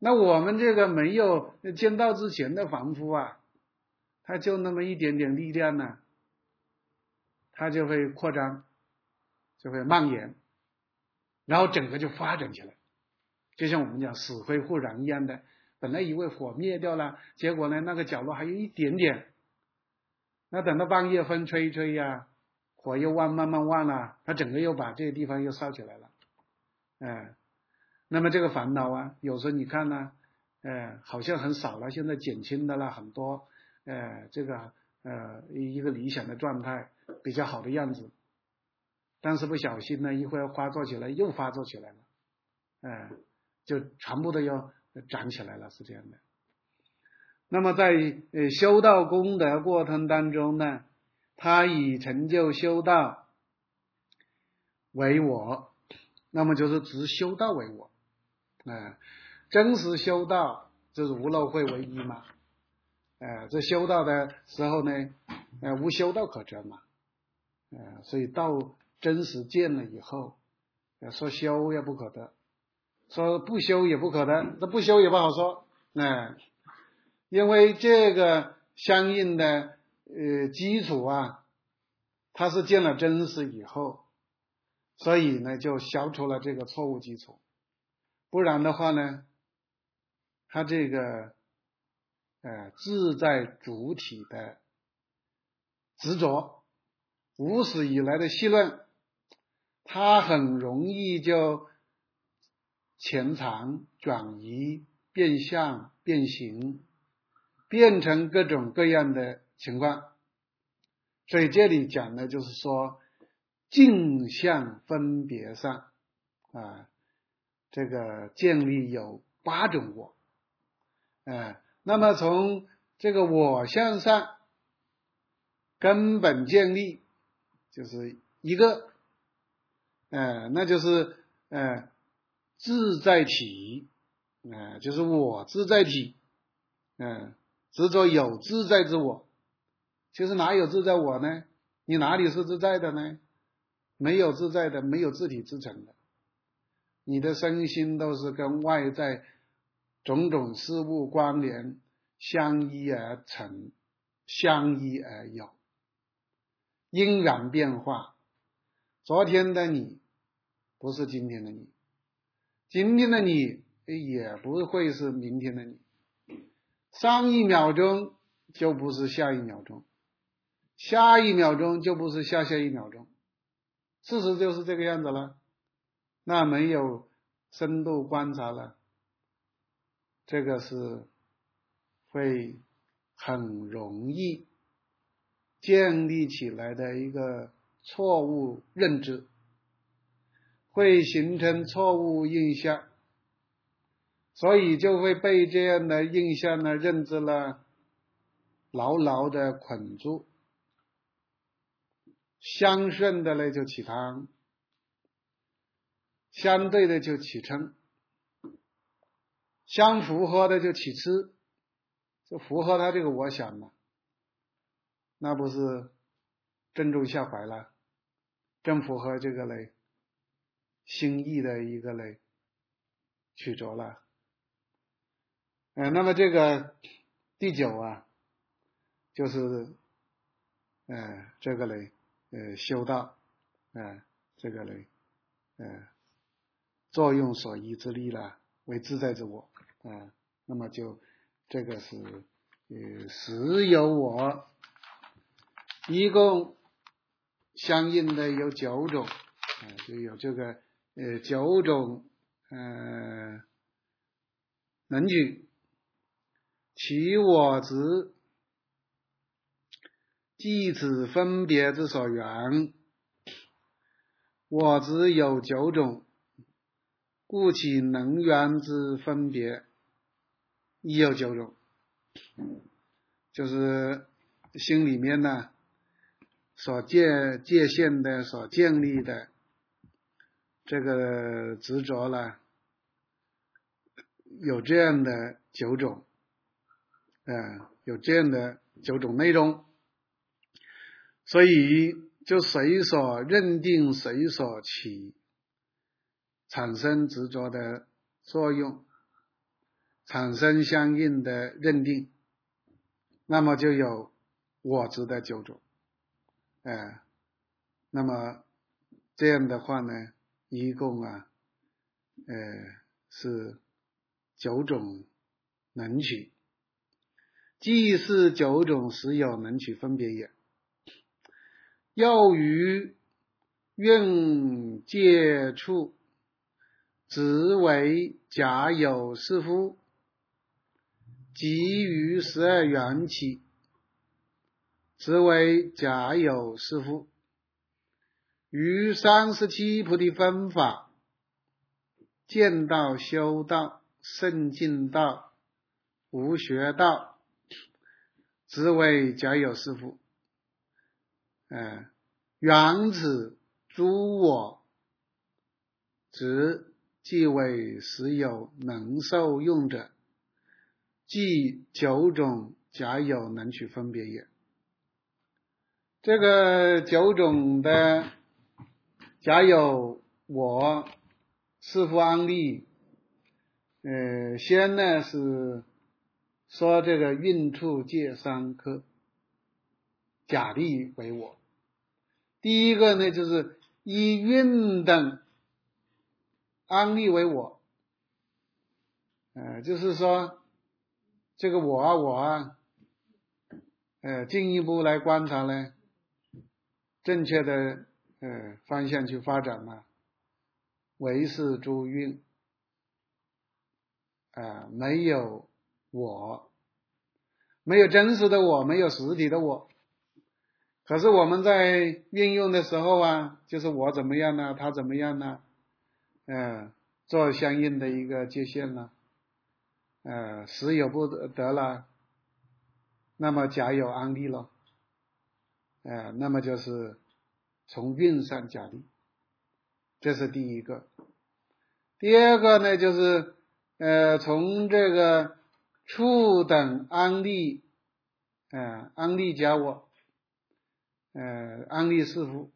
那我们这个没有见道之前的凡夫啊，他就那么一点点力量呢，他就会扩张，就会蔓延，然后整个就发展起来，就像我们讲死灰复燃一样的，本来以为火灭掉了，结果呢那个角落还有一点点，那等到半夜风吹一吹呀、啊，火又旺慢慢旺了，它整个又把这个地方又烧起来了，哎，那么这个烦恼啊，有时候你看呢，呃，好像很少了，现在减轻的了很多，呃，这个呃一个理想的状态，比较好的样子，但是不小心呢，一会儿发作起来又发作起来了，哎、呃，就全部都要长起来了，是这样的。那么在呃修道功德过程当中呢，他以成就修道为我，那么就是执修道为我，啊、呃，真实修道就是无漏慧为一嘛，呃，这修道的时候呢，呃，无修道可证嘛，呃，所以道真实见了以后，呃，说修也不可得，说不修也不可得，这不修也不好说，呃，因为这个相应的呃基础啊，它是见了真实以后，所以呢就消除了这个错误基础，不然的话呢，它这个呃自在主体的执着，无始以来的戏论，它很容易就潜藏、转移、变相、变形，变成各种各样的情况。所以这里讲的就是说镜像分别上啊，这个建立有八种我，呃，那么从这个我相上根本建立就是一个，呃，那就是呃自在体，呃，就是我自在体，嗯、呃，执着有自在之我。其实哪有自在我呢？你哪里是自在的呢？没有自在的，没有自体自成的，你的身心都是跟外在种种事物关联，相依而成，相依而有，因缘变化。昨天的你不是今天的你，今天的你也不会是明天的你，上一秒钟就不是下一秒钟，下一秒钟就不是下下一秒钟，事实就是这个样子了。那没有深度观察了，这个是会很容易建立起来的一个错误认知，会形成错误印象，所以就会被这样的印象呢认知了，牢牢的捆住，相顺的呢就起贪，相对的就起嗔，相符合的就起痴，就符合他这个我想嘛，那不是正中下怀了，正符合这个嘞心意的一个嘞曲折了。呃，那么这个第九啊，就是呃这个嘞呃修道，呃这个嘞呃作用所依之力了，为自在之我啊、呃，那么就这个是呃实有我，一共相应的有九种，啊、呃，就有这个呃九种呃能举，其我执即此分别之所缘，我执有九种，故其能缘之分别亦有九种，就是心里面呢所界界限的所建立的这个执着了，有这样的九种，呃，有这样的九种内容，所以就随所认定随所起产生执着的作用， 产生相应的认定，那么就有我执的九种。呃，那么这样的话呢，一共啊，呃是九种能取，既是九种实有能取分别也。又于运界处，执为假有是夫，即于十二缘起，执为假有是夫。于三十七菩提分法，见道、修道、圣进道、无学道，执为假有是夫。呃，缘此诸我执，即为实有能受用者，即九种假有能取分别也。这个九种的假有我是夫安立，呃，先呢是说这个运处界三科假立为我。第一个呢，就是以运等安立为我，呃，就是说这个我啊我啊，呃，进一步来观察呢，正确的呃方向去发展嘛，唯是诸运，啊、呃，没有我，没有真实的我，没有实体的我。可是我们在运用的时候啊，就是我怎么样呢，他怎么样呢，呃，做相应的一个界限呢，呃，实有不得了，那么假有安立了，呃，那么就是从运上假立，这是第一个。第二个呢，就是呃，从这个处等安立，呃，安立假我，呃，安立是夫，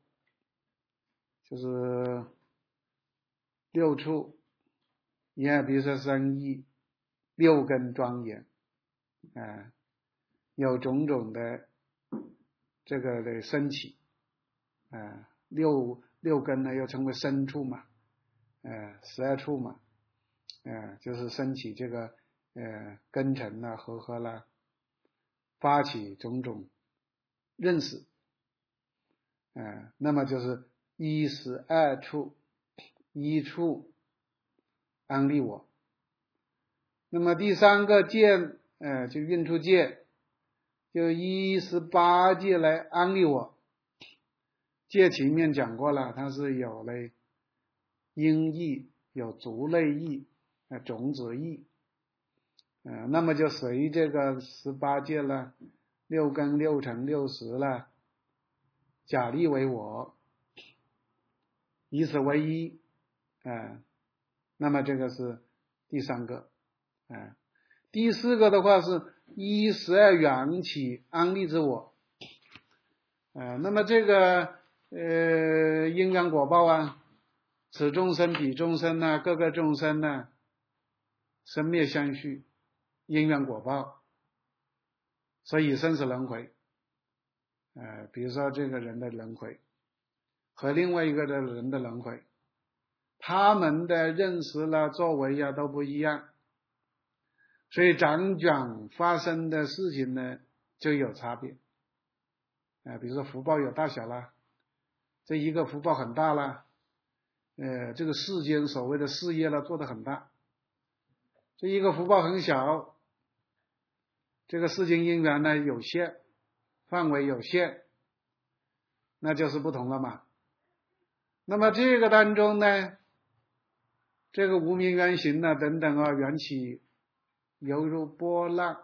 就是六处，你看，比如说生意、六根庄严，啊、呃，有种种的这个的升起，啊、呃，六六根呢又称为生处嘛，呃，十二处嘛，呃，就是升起这个呃根尘啦、和合啦，发起种种认识，呃，那么就是一十二处，一处安立我。那么第三个界，呃，就运出界，就一十八界来安立我。界前面讲过了，它是有嘞因义，有族类义，呃，种子义，呃，那么就随这个十八界了，六根、六尘、六识了，假立为我，以此为一，呃，那么这个是第三个，呃，第四个的话是依十二缘起安立之我，呃，那么这个呃因缘果报啊，此众生彼众生啊，各个众生呢，生灭相续，因缘果报，所以生死轮回，呃，比如说这个人的轮回和另外一个的人的轮回，他们的认识啦、作为呀、啊、都不一样，所以辗转发生的事情呢就有差别，呃，比如说福报有大小啦，这一个福报很大啦，呃，这个世间所谓的事业啦做得很大，这一个福报很小，这个世间因缘呢有限，范围有限，那就是不同了嘛。那么这个当中呢，这个无明缘行啊等等啊缘起犹如波浪，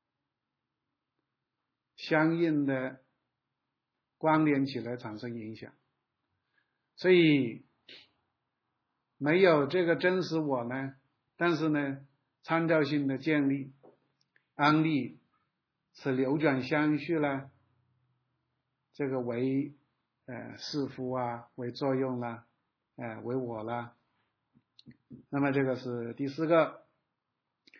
相应的关联起来产生影响，所以没有这个真实我呢，但是呢参照性的建立安立，是流转相续啦，这个为呃是夫啊，为作用啦，呃为我啦，那么这个是第四个。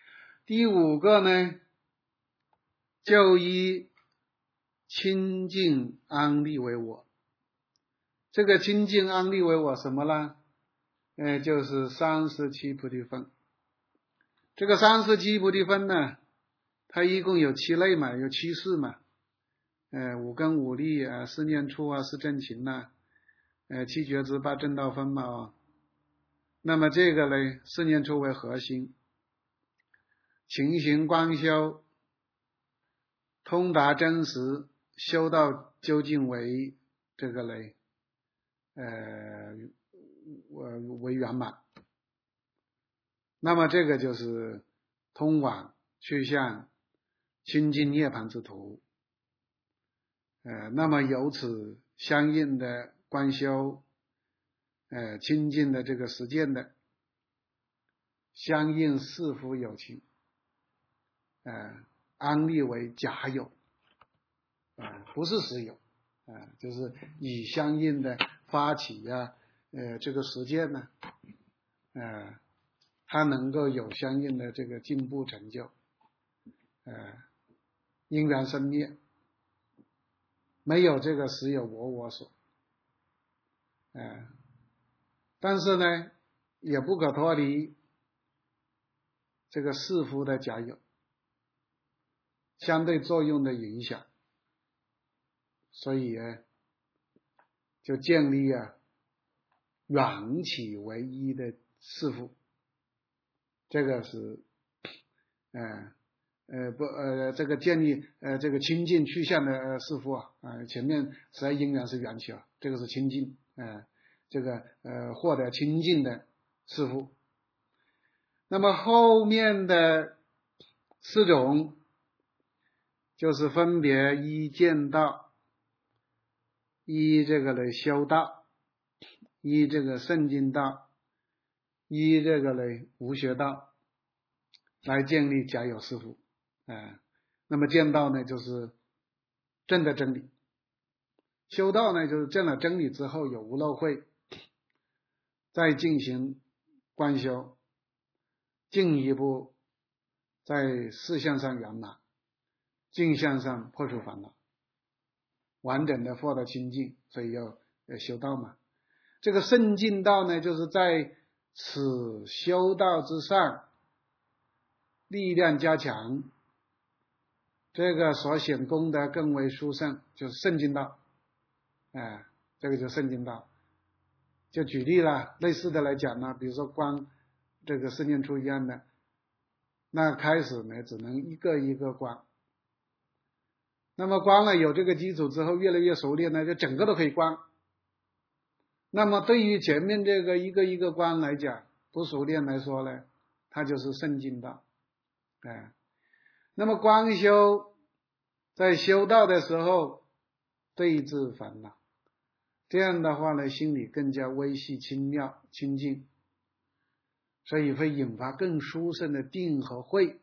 第五个呢，就以清净安立为我。这个清净安立为我什么呢？呃，就是三十七菩提分。这个三十七菩提分呢，它一共有七类嘛，有七事嘛。呃，五根五力啊，四念处啊，四正勤呐，呃，七觉支八正道分嘛哦。那么这个呢，四念处为核心，勤行观修，通达真实，修道究竟为这个呢，呃，为圆满。那么这个就是通往去向清净涅槃之途。呃，那么由此相应的观修，呃，清净的这个实践的相应是夫有情，呃，安立为假有，啊、呃，不是实有，啊、呃，就是以相应的发起呀、啊，呃，这个实践呢，呃，它能够有相应的这个进步成就，呃，因缘生灭。没有这个实有我我所，呃，但是呢，也不可脱离这个是夫的假有相对作用的影响，所以呢，就建立啊缘起为一的是夫，这个是，呃呃不呃这个建立呃这个清净去向的是夫啊，啊、呃、前面十二因缘是缘起啊，这个是清净，呃这个呃获得清净的是夫。那么后面的四种就是分别依见道，依这个的修道，依这个圣经道，依这个呢无学道，来建立假有是夫。啊、呃，那么见道呢，就是证的真理；修道呢，就是证了真理之后有无漏慧，再进行观修，进一步在事相上圆满，境相上破除烦恼，完整的获得清净，所以要修道嘛。这个圣净道呢，就是在此修道之上力量加强，这个所显功德更为殊胜，就是圣净道。哎、呃，这个就是圣净道。就举例了，类似的来讲呢，比如说观这个四念处一样的，那开始呢只能一个一个观，那么观了有这个基础之后，越来越熟练呢，就整个都可以观。那么对于前面这个一个一个观来讲，不熟练来说呢，它就是圣净道。哎，那么观修在修道的时候对治烦恼，这样的话呢，心里更加微细清妙清净，所以会引发更殊胜的定和慧。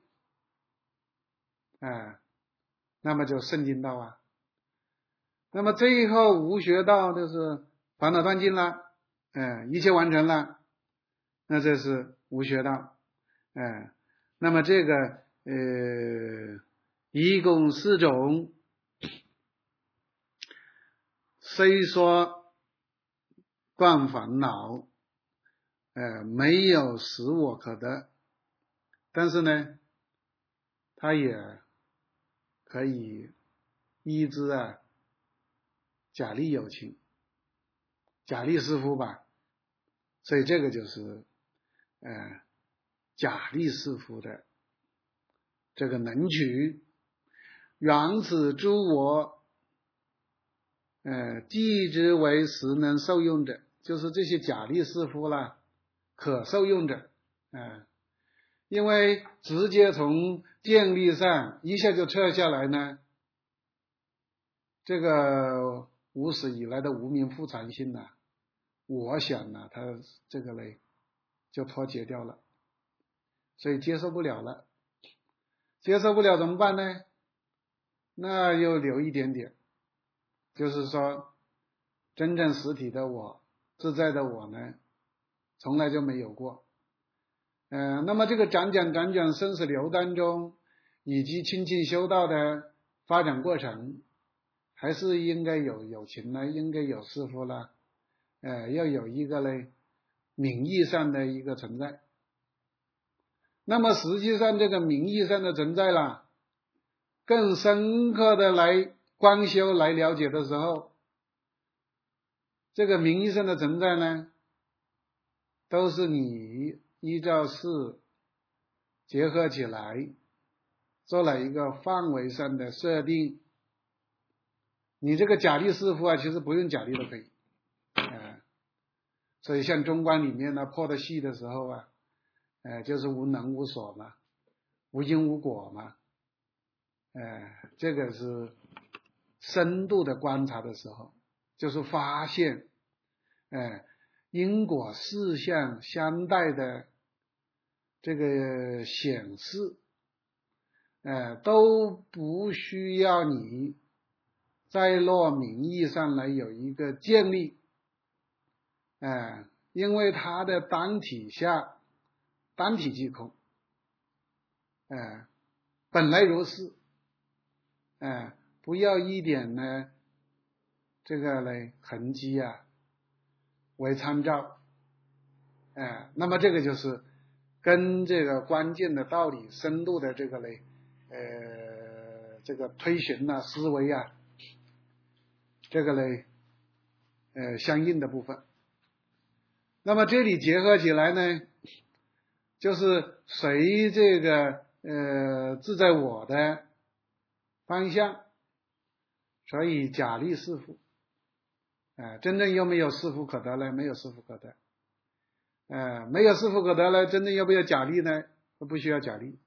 哎，那么就圣净道啊。那么最后无学道就是烦恼断尽了，哎，一切完成了，那这是无学道。哎，那么这个呃一共四种，虽说断烦恼，呃没有使我可得，但是呢，它也可以医治啊假利有情，假利是夫吧，所以这个就是呃假利是夫的这个能取，缘此诸我呃即之为实能受用者，就是这些假利是夫啦，可受用者，呃因为直接从见力上一下就撤下来呢，这个无始以来的无明复缠性呢、啊，我想呢、啊，他这个嘞就脱节掉了，所以接受不了了，接受不了怎么办呢？那又留一点点，就是说真正实体的我，自在的我呢，从来就没有过。 呃，那么这个辗转辗转生死流当中，以及亲近修道的发展过程，还是应该有友情呢，应该有师父了，呃，要有一个呢名义上的一个存在。那么实际上这个名义上的存在啦，更深刻的来观修来了解的时候，这个名义上的存在呢，都是你依照事结合起来做了一个范围上的设定。你这个假立师父啊，其实不用假立都可以，呃、所以像中观里面呢破的细的时候啊，呃，就是无能无所嘛，无因无果嘛，呃，这个是深度的观察的时候，就是发现，呃，因果事项相待的这个显示，呃，都不需要你在落名义上来有一个建立，呃，因为它的单体下单体即空，呃，本来如是，呃，不要一点呢这个呢痕迹啊为参照，呃，那么这个就是跟这个关键的道理深度的这个呢呃这个推寻啊思维啊这个呢呃相应的部分。那么这里结合起来呢，就是随这个呃自在我的方向，所以假立是父，呃真正又没有是父可得呢？没有是父可得，呃没有是父可得呢，真正要不要假立呢？不需要假立。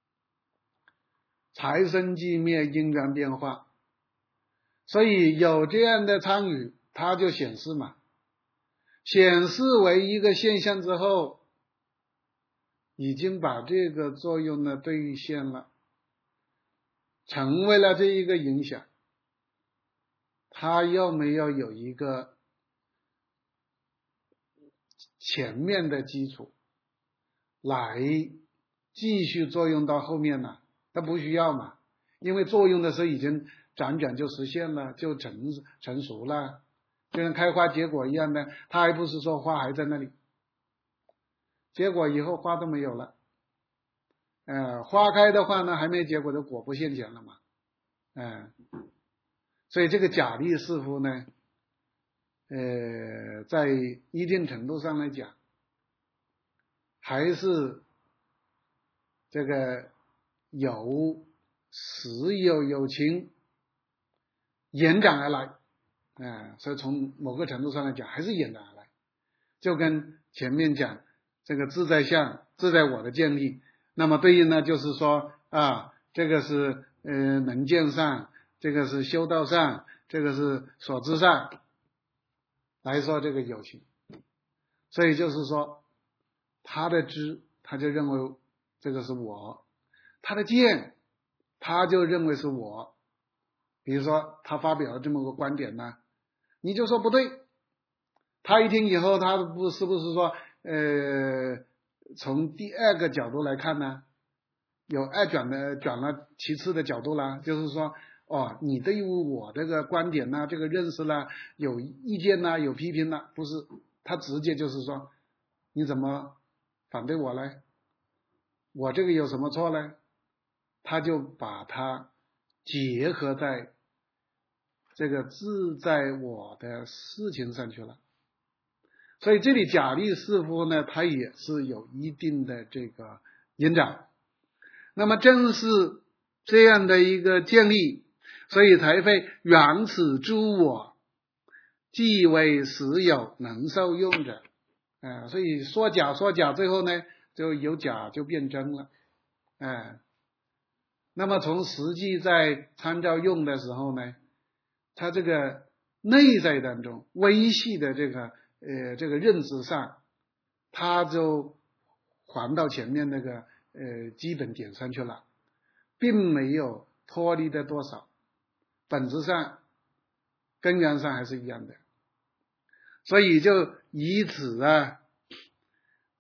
财生寂灭，因缘变化，所以有这样的参与，它就显示嘛，显示为一个现象之后，已经把这个作用呢兑现了，成为了这一个影响，它又没有有一个前面的基础来继续作用到后面呢？它不需要嘛，因为作用的时候已经辗转就实现了，就成成熟了，就像开花结果一样的，它还不是说花还在那里，结果以后花都没有了，呃，花开的话呢，还没结果的果不现前了嘛，嗯、呃，所以这个假立是父呢，呃，在一定程度上来讲，还是这个有实有有情延展而来，呃，所以从某个程度上来讲，还是延展而来，就跟前面讲这个自在相、自在我的建立，那么对应呢，就是说啊，这个是呃能见上，这个是修道上，这个是所知上来说这个有情，所以就是说他的知他就认为这个是我，他的见他就认为是我，比如说他发表了这么个观点呢，你就说不对，他一听以后他不是不是说呃从第二个角度来看呢，有二转的转了其次的角度啦，就是说哦，你对于我这个观点呢，这个认识呢，有意见呢，有批评呢，不是，他直接就是说，你怎么反对我呢？我这个有什么错呢？他就把它结合在这个自在我的事情上去了。所以这里假立是父呢，它也是有一定的这个引展。那么正是这样的一个建立，所以才会原此诸我即为实有能受用者，呃、所以说假说假，最后呢就由假就变真了，呃、那么从实际在参照用的时候呢，它这个内在当中微细的这个呃这个认知上，它就还到前面那个呃基本点上去了，并没有脱离的多少，本质上根源上还是一样的，所以就以此啊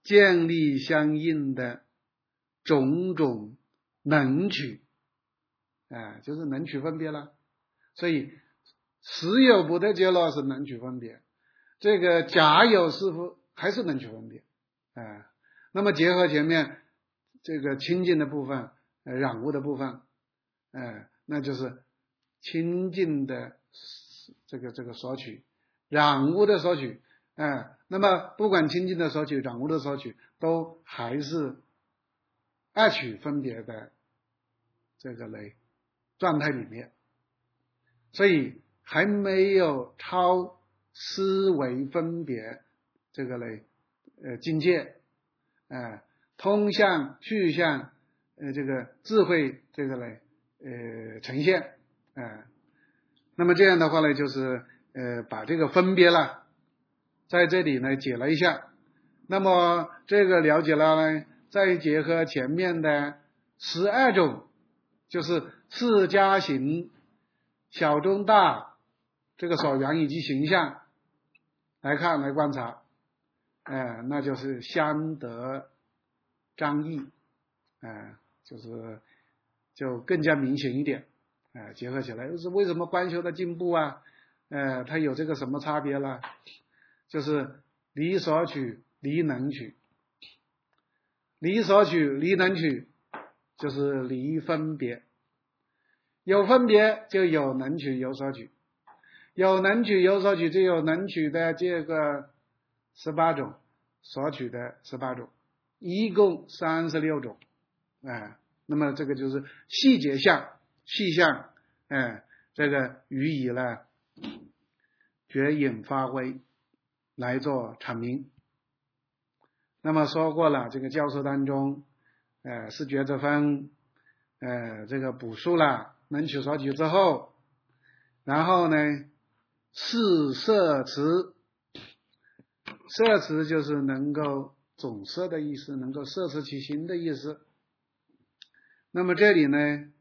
建立相应的种种能取，啊，就是能取分别了。所以实有不得解了是能取分别，这个假有是否还是能取分别，啊，那么结合前面这个清净的部分，呃，染污的部分，呃，那就是清净的这个这个索取，染污的索取，呃，那么不管清净的索取，染污的索取，都还是二取分别的这个类状态里面，所以还没有超思维分别这个类呃境界，呃，通向去向呃这个智慧这个类呃呈现，呃，那么这样的话呢，就是呃把这个分别了在这里呢解了一下，那么这个了解了呢，再结合前面的十二种，就是四加行小中大这个所缘以及形象来看来观察，呃，那就是相得彰异，呃，就是就更加明显一点，呃，结合起来，就是为什么观修的进步啊，呃，它有这个什么差别了？就是离所取，离能取，离所取，离能取，就是离分别。有分别就有能取有所取，有能取有所取，就有能取的这个十八种，所取的十八种，一共三十六种，哎，那么这个就是细节项细项，哎，这个予以呢觉引发挥来做阐明。那么说过了，这个教授当中，呃，是觉着分，呃，这个补述了能取所取之后，然后呢，是摄持，摄持就是能够总摄的意思，能够摄持其心的意思。那么这里呢，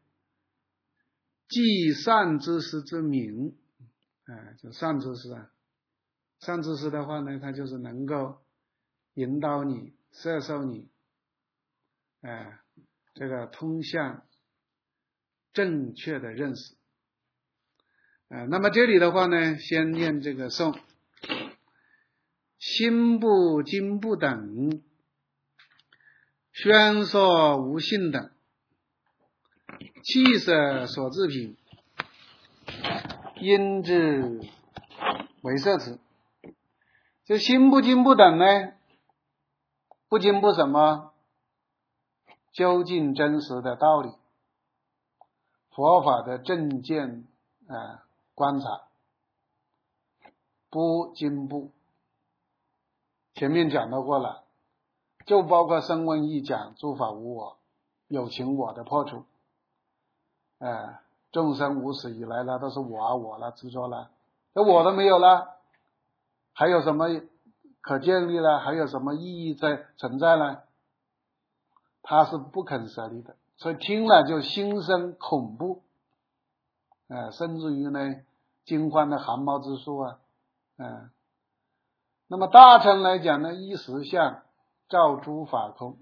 即善知识之名，呃，就善知识啊，善知识的话呢，它就是能够引导你、摄受你，呃，这个通向正确的认识。呃，那么这里的话呢，先念这个颂：心不经不等，宣说无性等，气色所至品，因之为摄持。这心不经不等呢，不经不什么？究竟真实的道理，佛法的正见呃观察，不经不，前面讲到过了，就包括声闻意讲诸法无我，有情我的破除，呃众生无始以来了都是我啊我了执着了，那我都没有了，还有什么可建立了？还有什么意义在存在呢？他是不肯舍离的，所以听了就心生恐怖，呃，甚至于呢惊慌的汗毛之术啊，呃，那么大乘来讲呢，依实相照诸法空，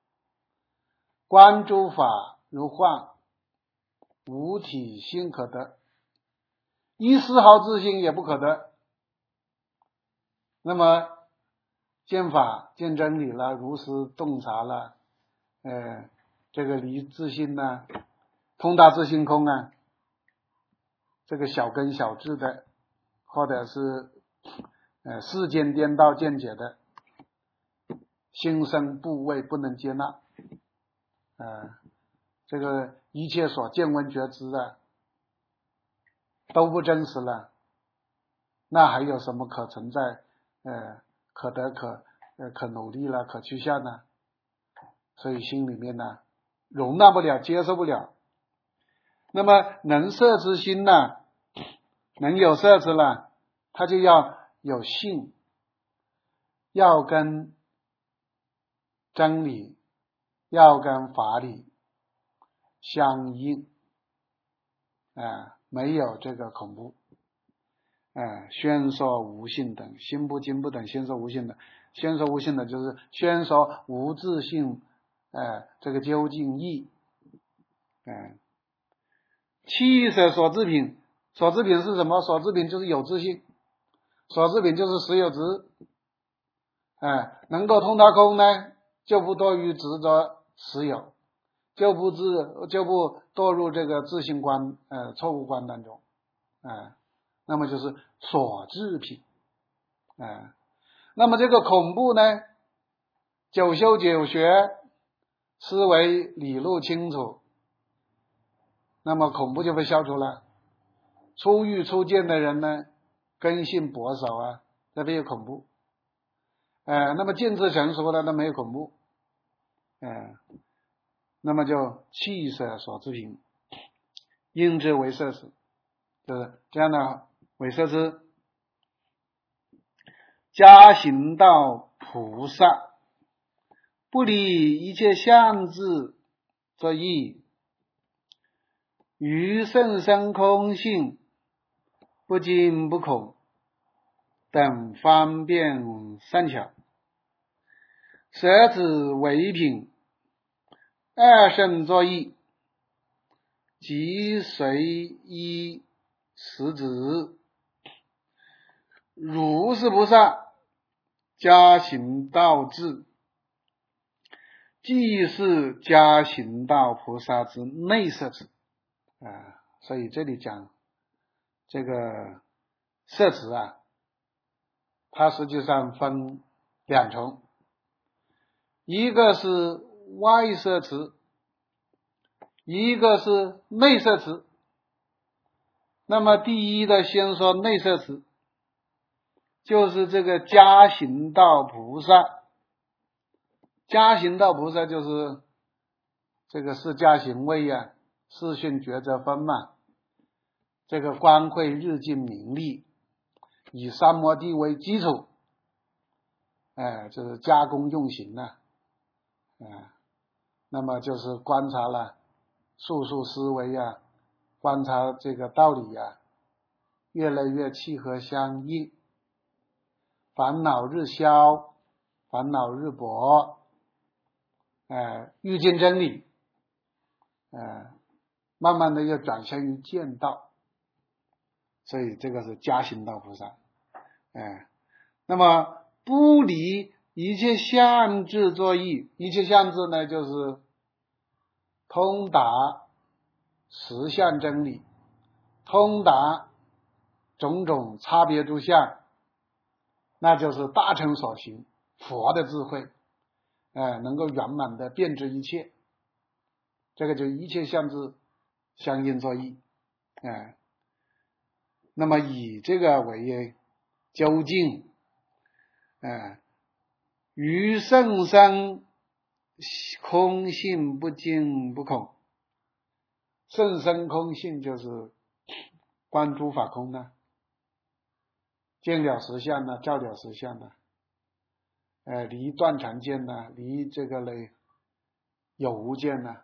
观诸法如幻，无体心可得，一丝毫自性也不可得。那么见法见真理了，如实洞察了，呃，这个离自性呢，通达自性空啊，这个小根小智的，或者是呃世间颠倒见解的，心生怖畏，不能接纳，呃，这个一切所见闻觉知的都不真实了，那还有什么可存在？呃，可得可呃可努力了，可趋向呢？所以心里面呢容纳不了，接受不了。那么能摄持心呢，能有摄持了，他就要有信，要跟真理，要跟法理相应，呃、没有这个恐怖，呃、宣说无性等，心不经不等，宣说无性等， 先说无性的，就是先说无自性，呃，这个究竟义，呃，气色所知品，所知品是什么？所知品就是有自性，所知品就是实有执，哎、呃，能够通达空呢，就不多于执着实有，就不自就不堕入这个自性观，呃，错误观当中，哎、呃，那么就是所知品，哎、呃，那么这个恐怖呢，久修久学，思维理路清楚，那么恐怖就会消除了。初遇初见的人呢，根性薄少啊，那没有恐怖。呃，那么见智成熟了，那没有恐怖。呃，那么就气色所知品，应之为摄持，就是这样的为摄持。加行道菩萨，不离一切相智作意，于甚深空性，不惊不恐等方便善巧，舍此为品，二圣作意，即随依实指。如是菩萨，加行道智，即是加行道菩萨之内摄持啊。所以这里讲这个摄持啊，它实际上分两重，一个是外摄持，一个是内摄持。那么第一的先说内摄持，就是这个加行道菩萨。加行道菩萨就是这个是加行位啊，视讯抉择分嘛，这个观慧日进明利，以三摩地为基础，哎，就是加工用行啊，哎，那么就是观察了数数思维啊，观察这个道理啊，越来越契合相应，烦恼日消，烦恼日薄，哎，遇见真理，哎，慢慢的又转向于见道，所以这个是加行道菩萨，哎，那么不离一切相智作意，一切相智呢，就是通达实相真理，通达种种差别诸相，那就是大乘所行，佛的智慧，哎，能够圆满的遍知一切，这个就一切相智相应作意，哎，那么以这个为究竟，哎，于甚深空性不惊不恐，甚深空性就是观诸法空呢，见了实相呢，照了实相呢，呃，离断常见呢，离这个嘞有无见呢，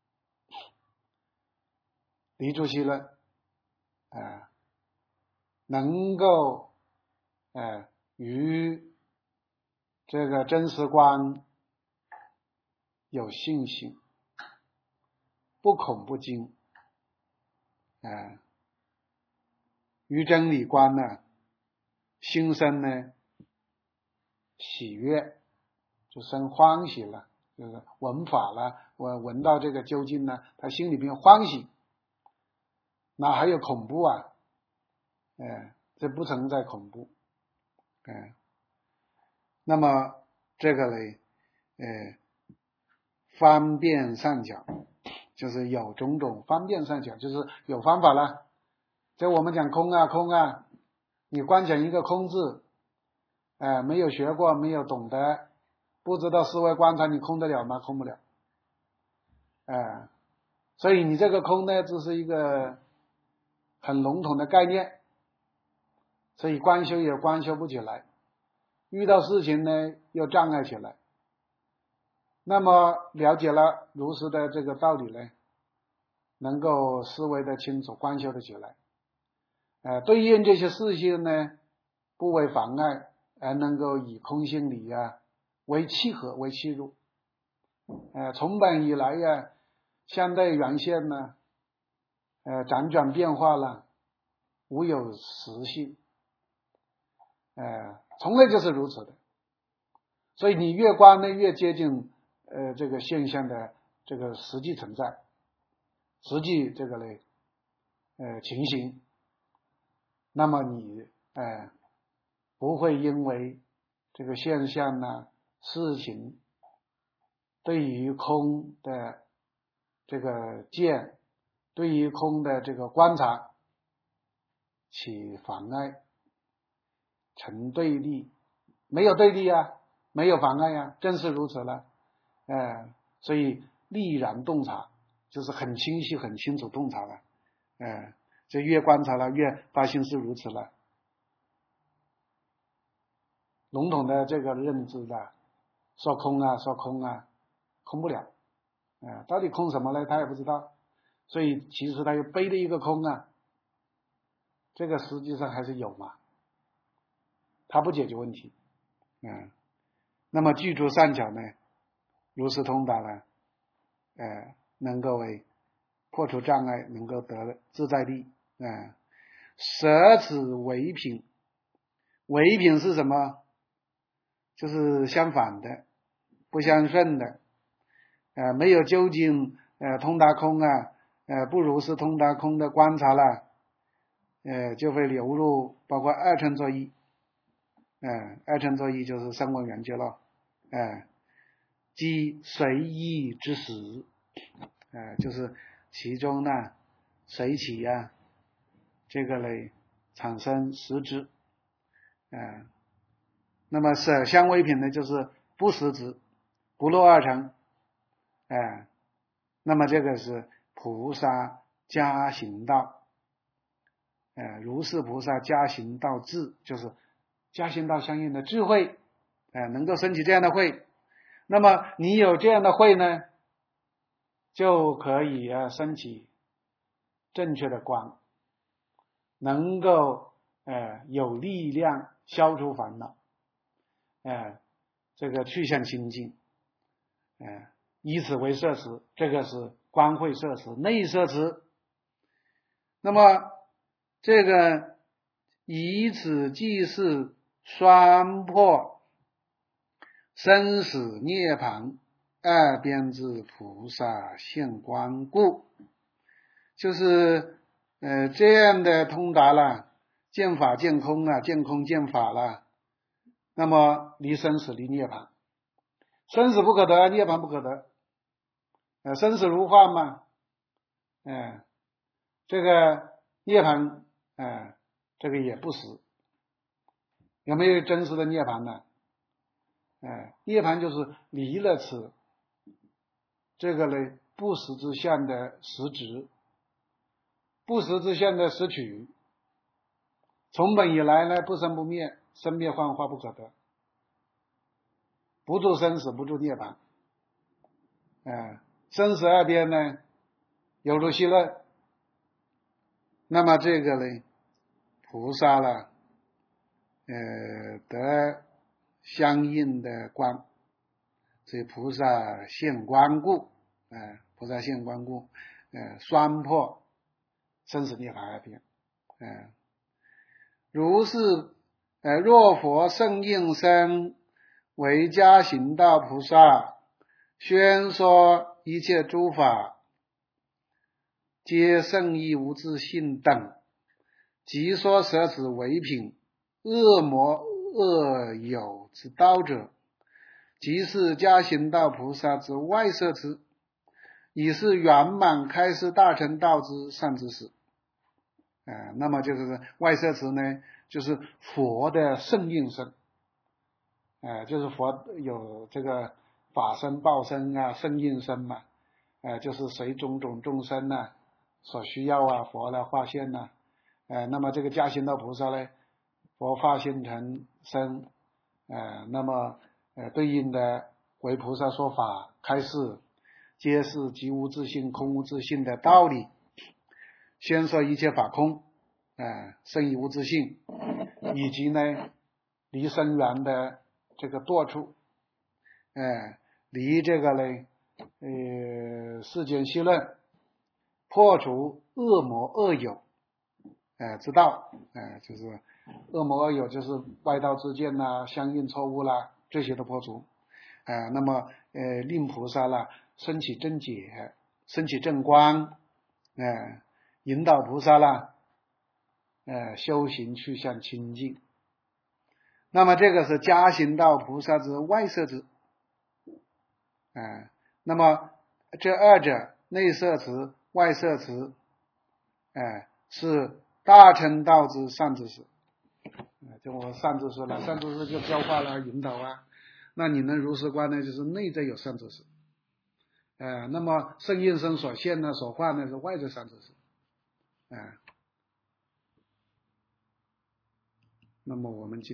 离诸息论，啊、呃，能够呃与这个真实观有信心，不恐不惊，啊、呃，于真理观呢，心生呢喜悦，就生欢喜了，就是闻法了，我闻到这个究竟呢，他心里边欢喜，哪还有恐怖啊？哎、呃，这不存在恐怖，哎、呃，那么这个呢，呃，方便善巧，就是有种种方便善巧，就是有方法了。这我们讲空啊空啊，你光讲一个空字，哎、呃，没有学过，没有懂得，不知道思维观察，你空得了吗？空不了，哎、呃，所以你这个空呢，只是一个很笼统的概念，所以观修也观修不起来，遇到事情呢又障碍起来。那么了解了如实的这个道理呢，能够思维的清楚，观修的起来，呃，对应这些事情呢不为妨碍， 而能够以空性理啊为契合为契入。呃，从本以来呀，相对原现呢，呃，辗转变化了，无有实性，呃，从来就是如此的。所以你越观呢，越接近呃这个现象的这个实际存在，实际这个呢，呃情形，那么你呃不会因为这个现象呢、事情对于空的这个见，对于空的这个观察起妨碍，成对立，没有对立啊，没有妨碍啊，正是如此了。呃，所以立然洞察就是很清晰、很清楚洞察了。呃，就越观察了，越发现是如此了。笼统的这个认知的说空啊，说空啊，空不了。呃，到底空什么呢？他也不知道。所以其实他又背了一个空啊，这个实际上还是有嘛，他不解决问题。嗯，那么具足善巧呢，如是通达呢，呃，能够为破除障碍，能够得自在力。嗯，舍此唯品，唯品是什么？就是相反的，不相顺的，呃，没有究竟呃通达空啊，呃，不如是通达空的观察了，呃，就会流入包括二乘作意，呃，二乘作意就是声闻缘觉了，呃，即随意之时，呃，就是其中呢随起啊，这个嘞产生实质，呃，那么舍相唯品呢，就是不实质，不落二乘，呃，那么这个是菩萨加行道，呃，如是菩萨加行道智，就是加行道相应的智慧，呃，能够升起这样的慧。那么你有这样的慧呢，就可以啊升起正确的光，能够呃有力量消除烦恼，呃这个去向清净，呃以此为摄持，这个是观慧摄持，内摄持。那么这个以此即是双破生死涅槃二边之菩萨现观故，就是呃这样的通达了，见法见空啊，见空见法了，那么离生死离涅槃，生死不可得，涅槃不可得，呃生死如幻嘛，呃这个涅槃呃这个也不实，有没有真实的涅槃呢？呃涅槃就是离了此这个呢不实之相的实质，不实之相的实取，从本以来呢不生不灭，生灭幻化不可得，不住生死，不住涅槃，呃生死二边呢有如戏论。那么这个呢菩萨了呃得相应的观，所以菩萨现观故，呃菩萨现观故，呃双破生死涅槃二边，呃如是呃若佛圣应身为加行道菩萨，宣说一切诸法皆圣义无自性等，即说舍此唯品恶魔恶有之道者，即是加行道菩萨之外摄持，以是圆满开示大乘道之善知识。呃、那么就是外摄持呢，就是佛的圣应身，呃、就是佛有这个法身报身啊，圣应身嘛，呃、就是随种种众生啊所需要啊，佛来化现呐、啊呃，那么这个加行道菩萨呢，佛化现成身，呃，那么呃对应的为菩萨说法开示，揭示即无自性、空无自性的道理，宣说一切法空，呃，圣义无自性，以及呢离生源的这个堕处，哎，离这个呢，呃，世间戏论，破除恶魔恶有，哎，之道，哎，就是恶魔恶有，就是外道之见啦、相应错误啦，这些的破除，哎，那么呃，令菩萨啦升起正解，升起正光，哎，引导菩萨啦，呃，修行去向清净。那么这个是加行道菩萨之外摄之，哎，那么这二者内摄持、外摄持，哎，是大乘道之善知识。就我善知识了，善知识就教化了、引导啊。那你能如实观呢，就是内在有善知识。呃，那么圣应身所现呢、所化呢，是外在善知识。哎、呃，那么我们今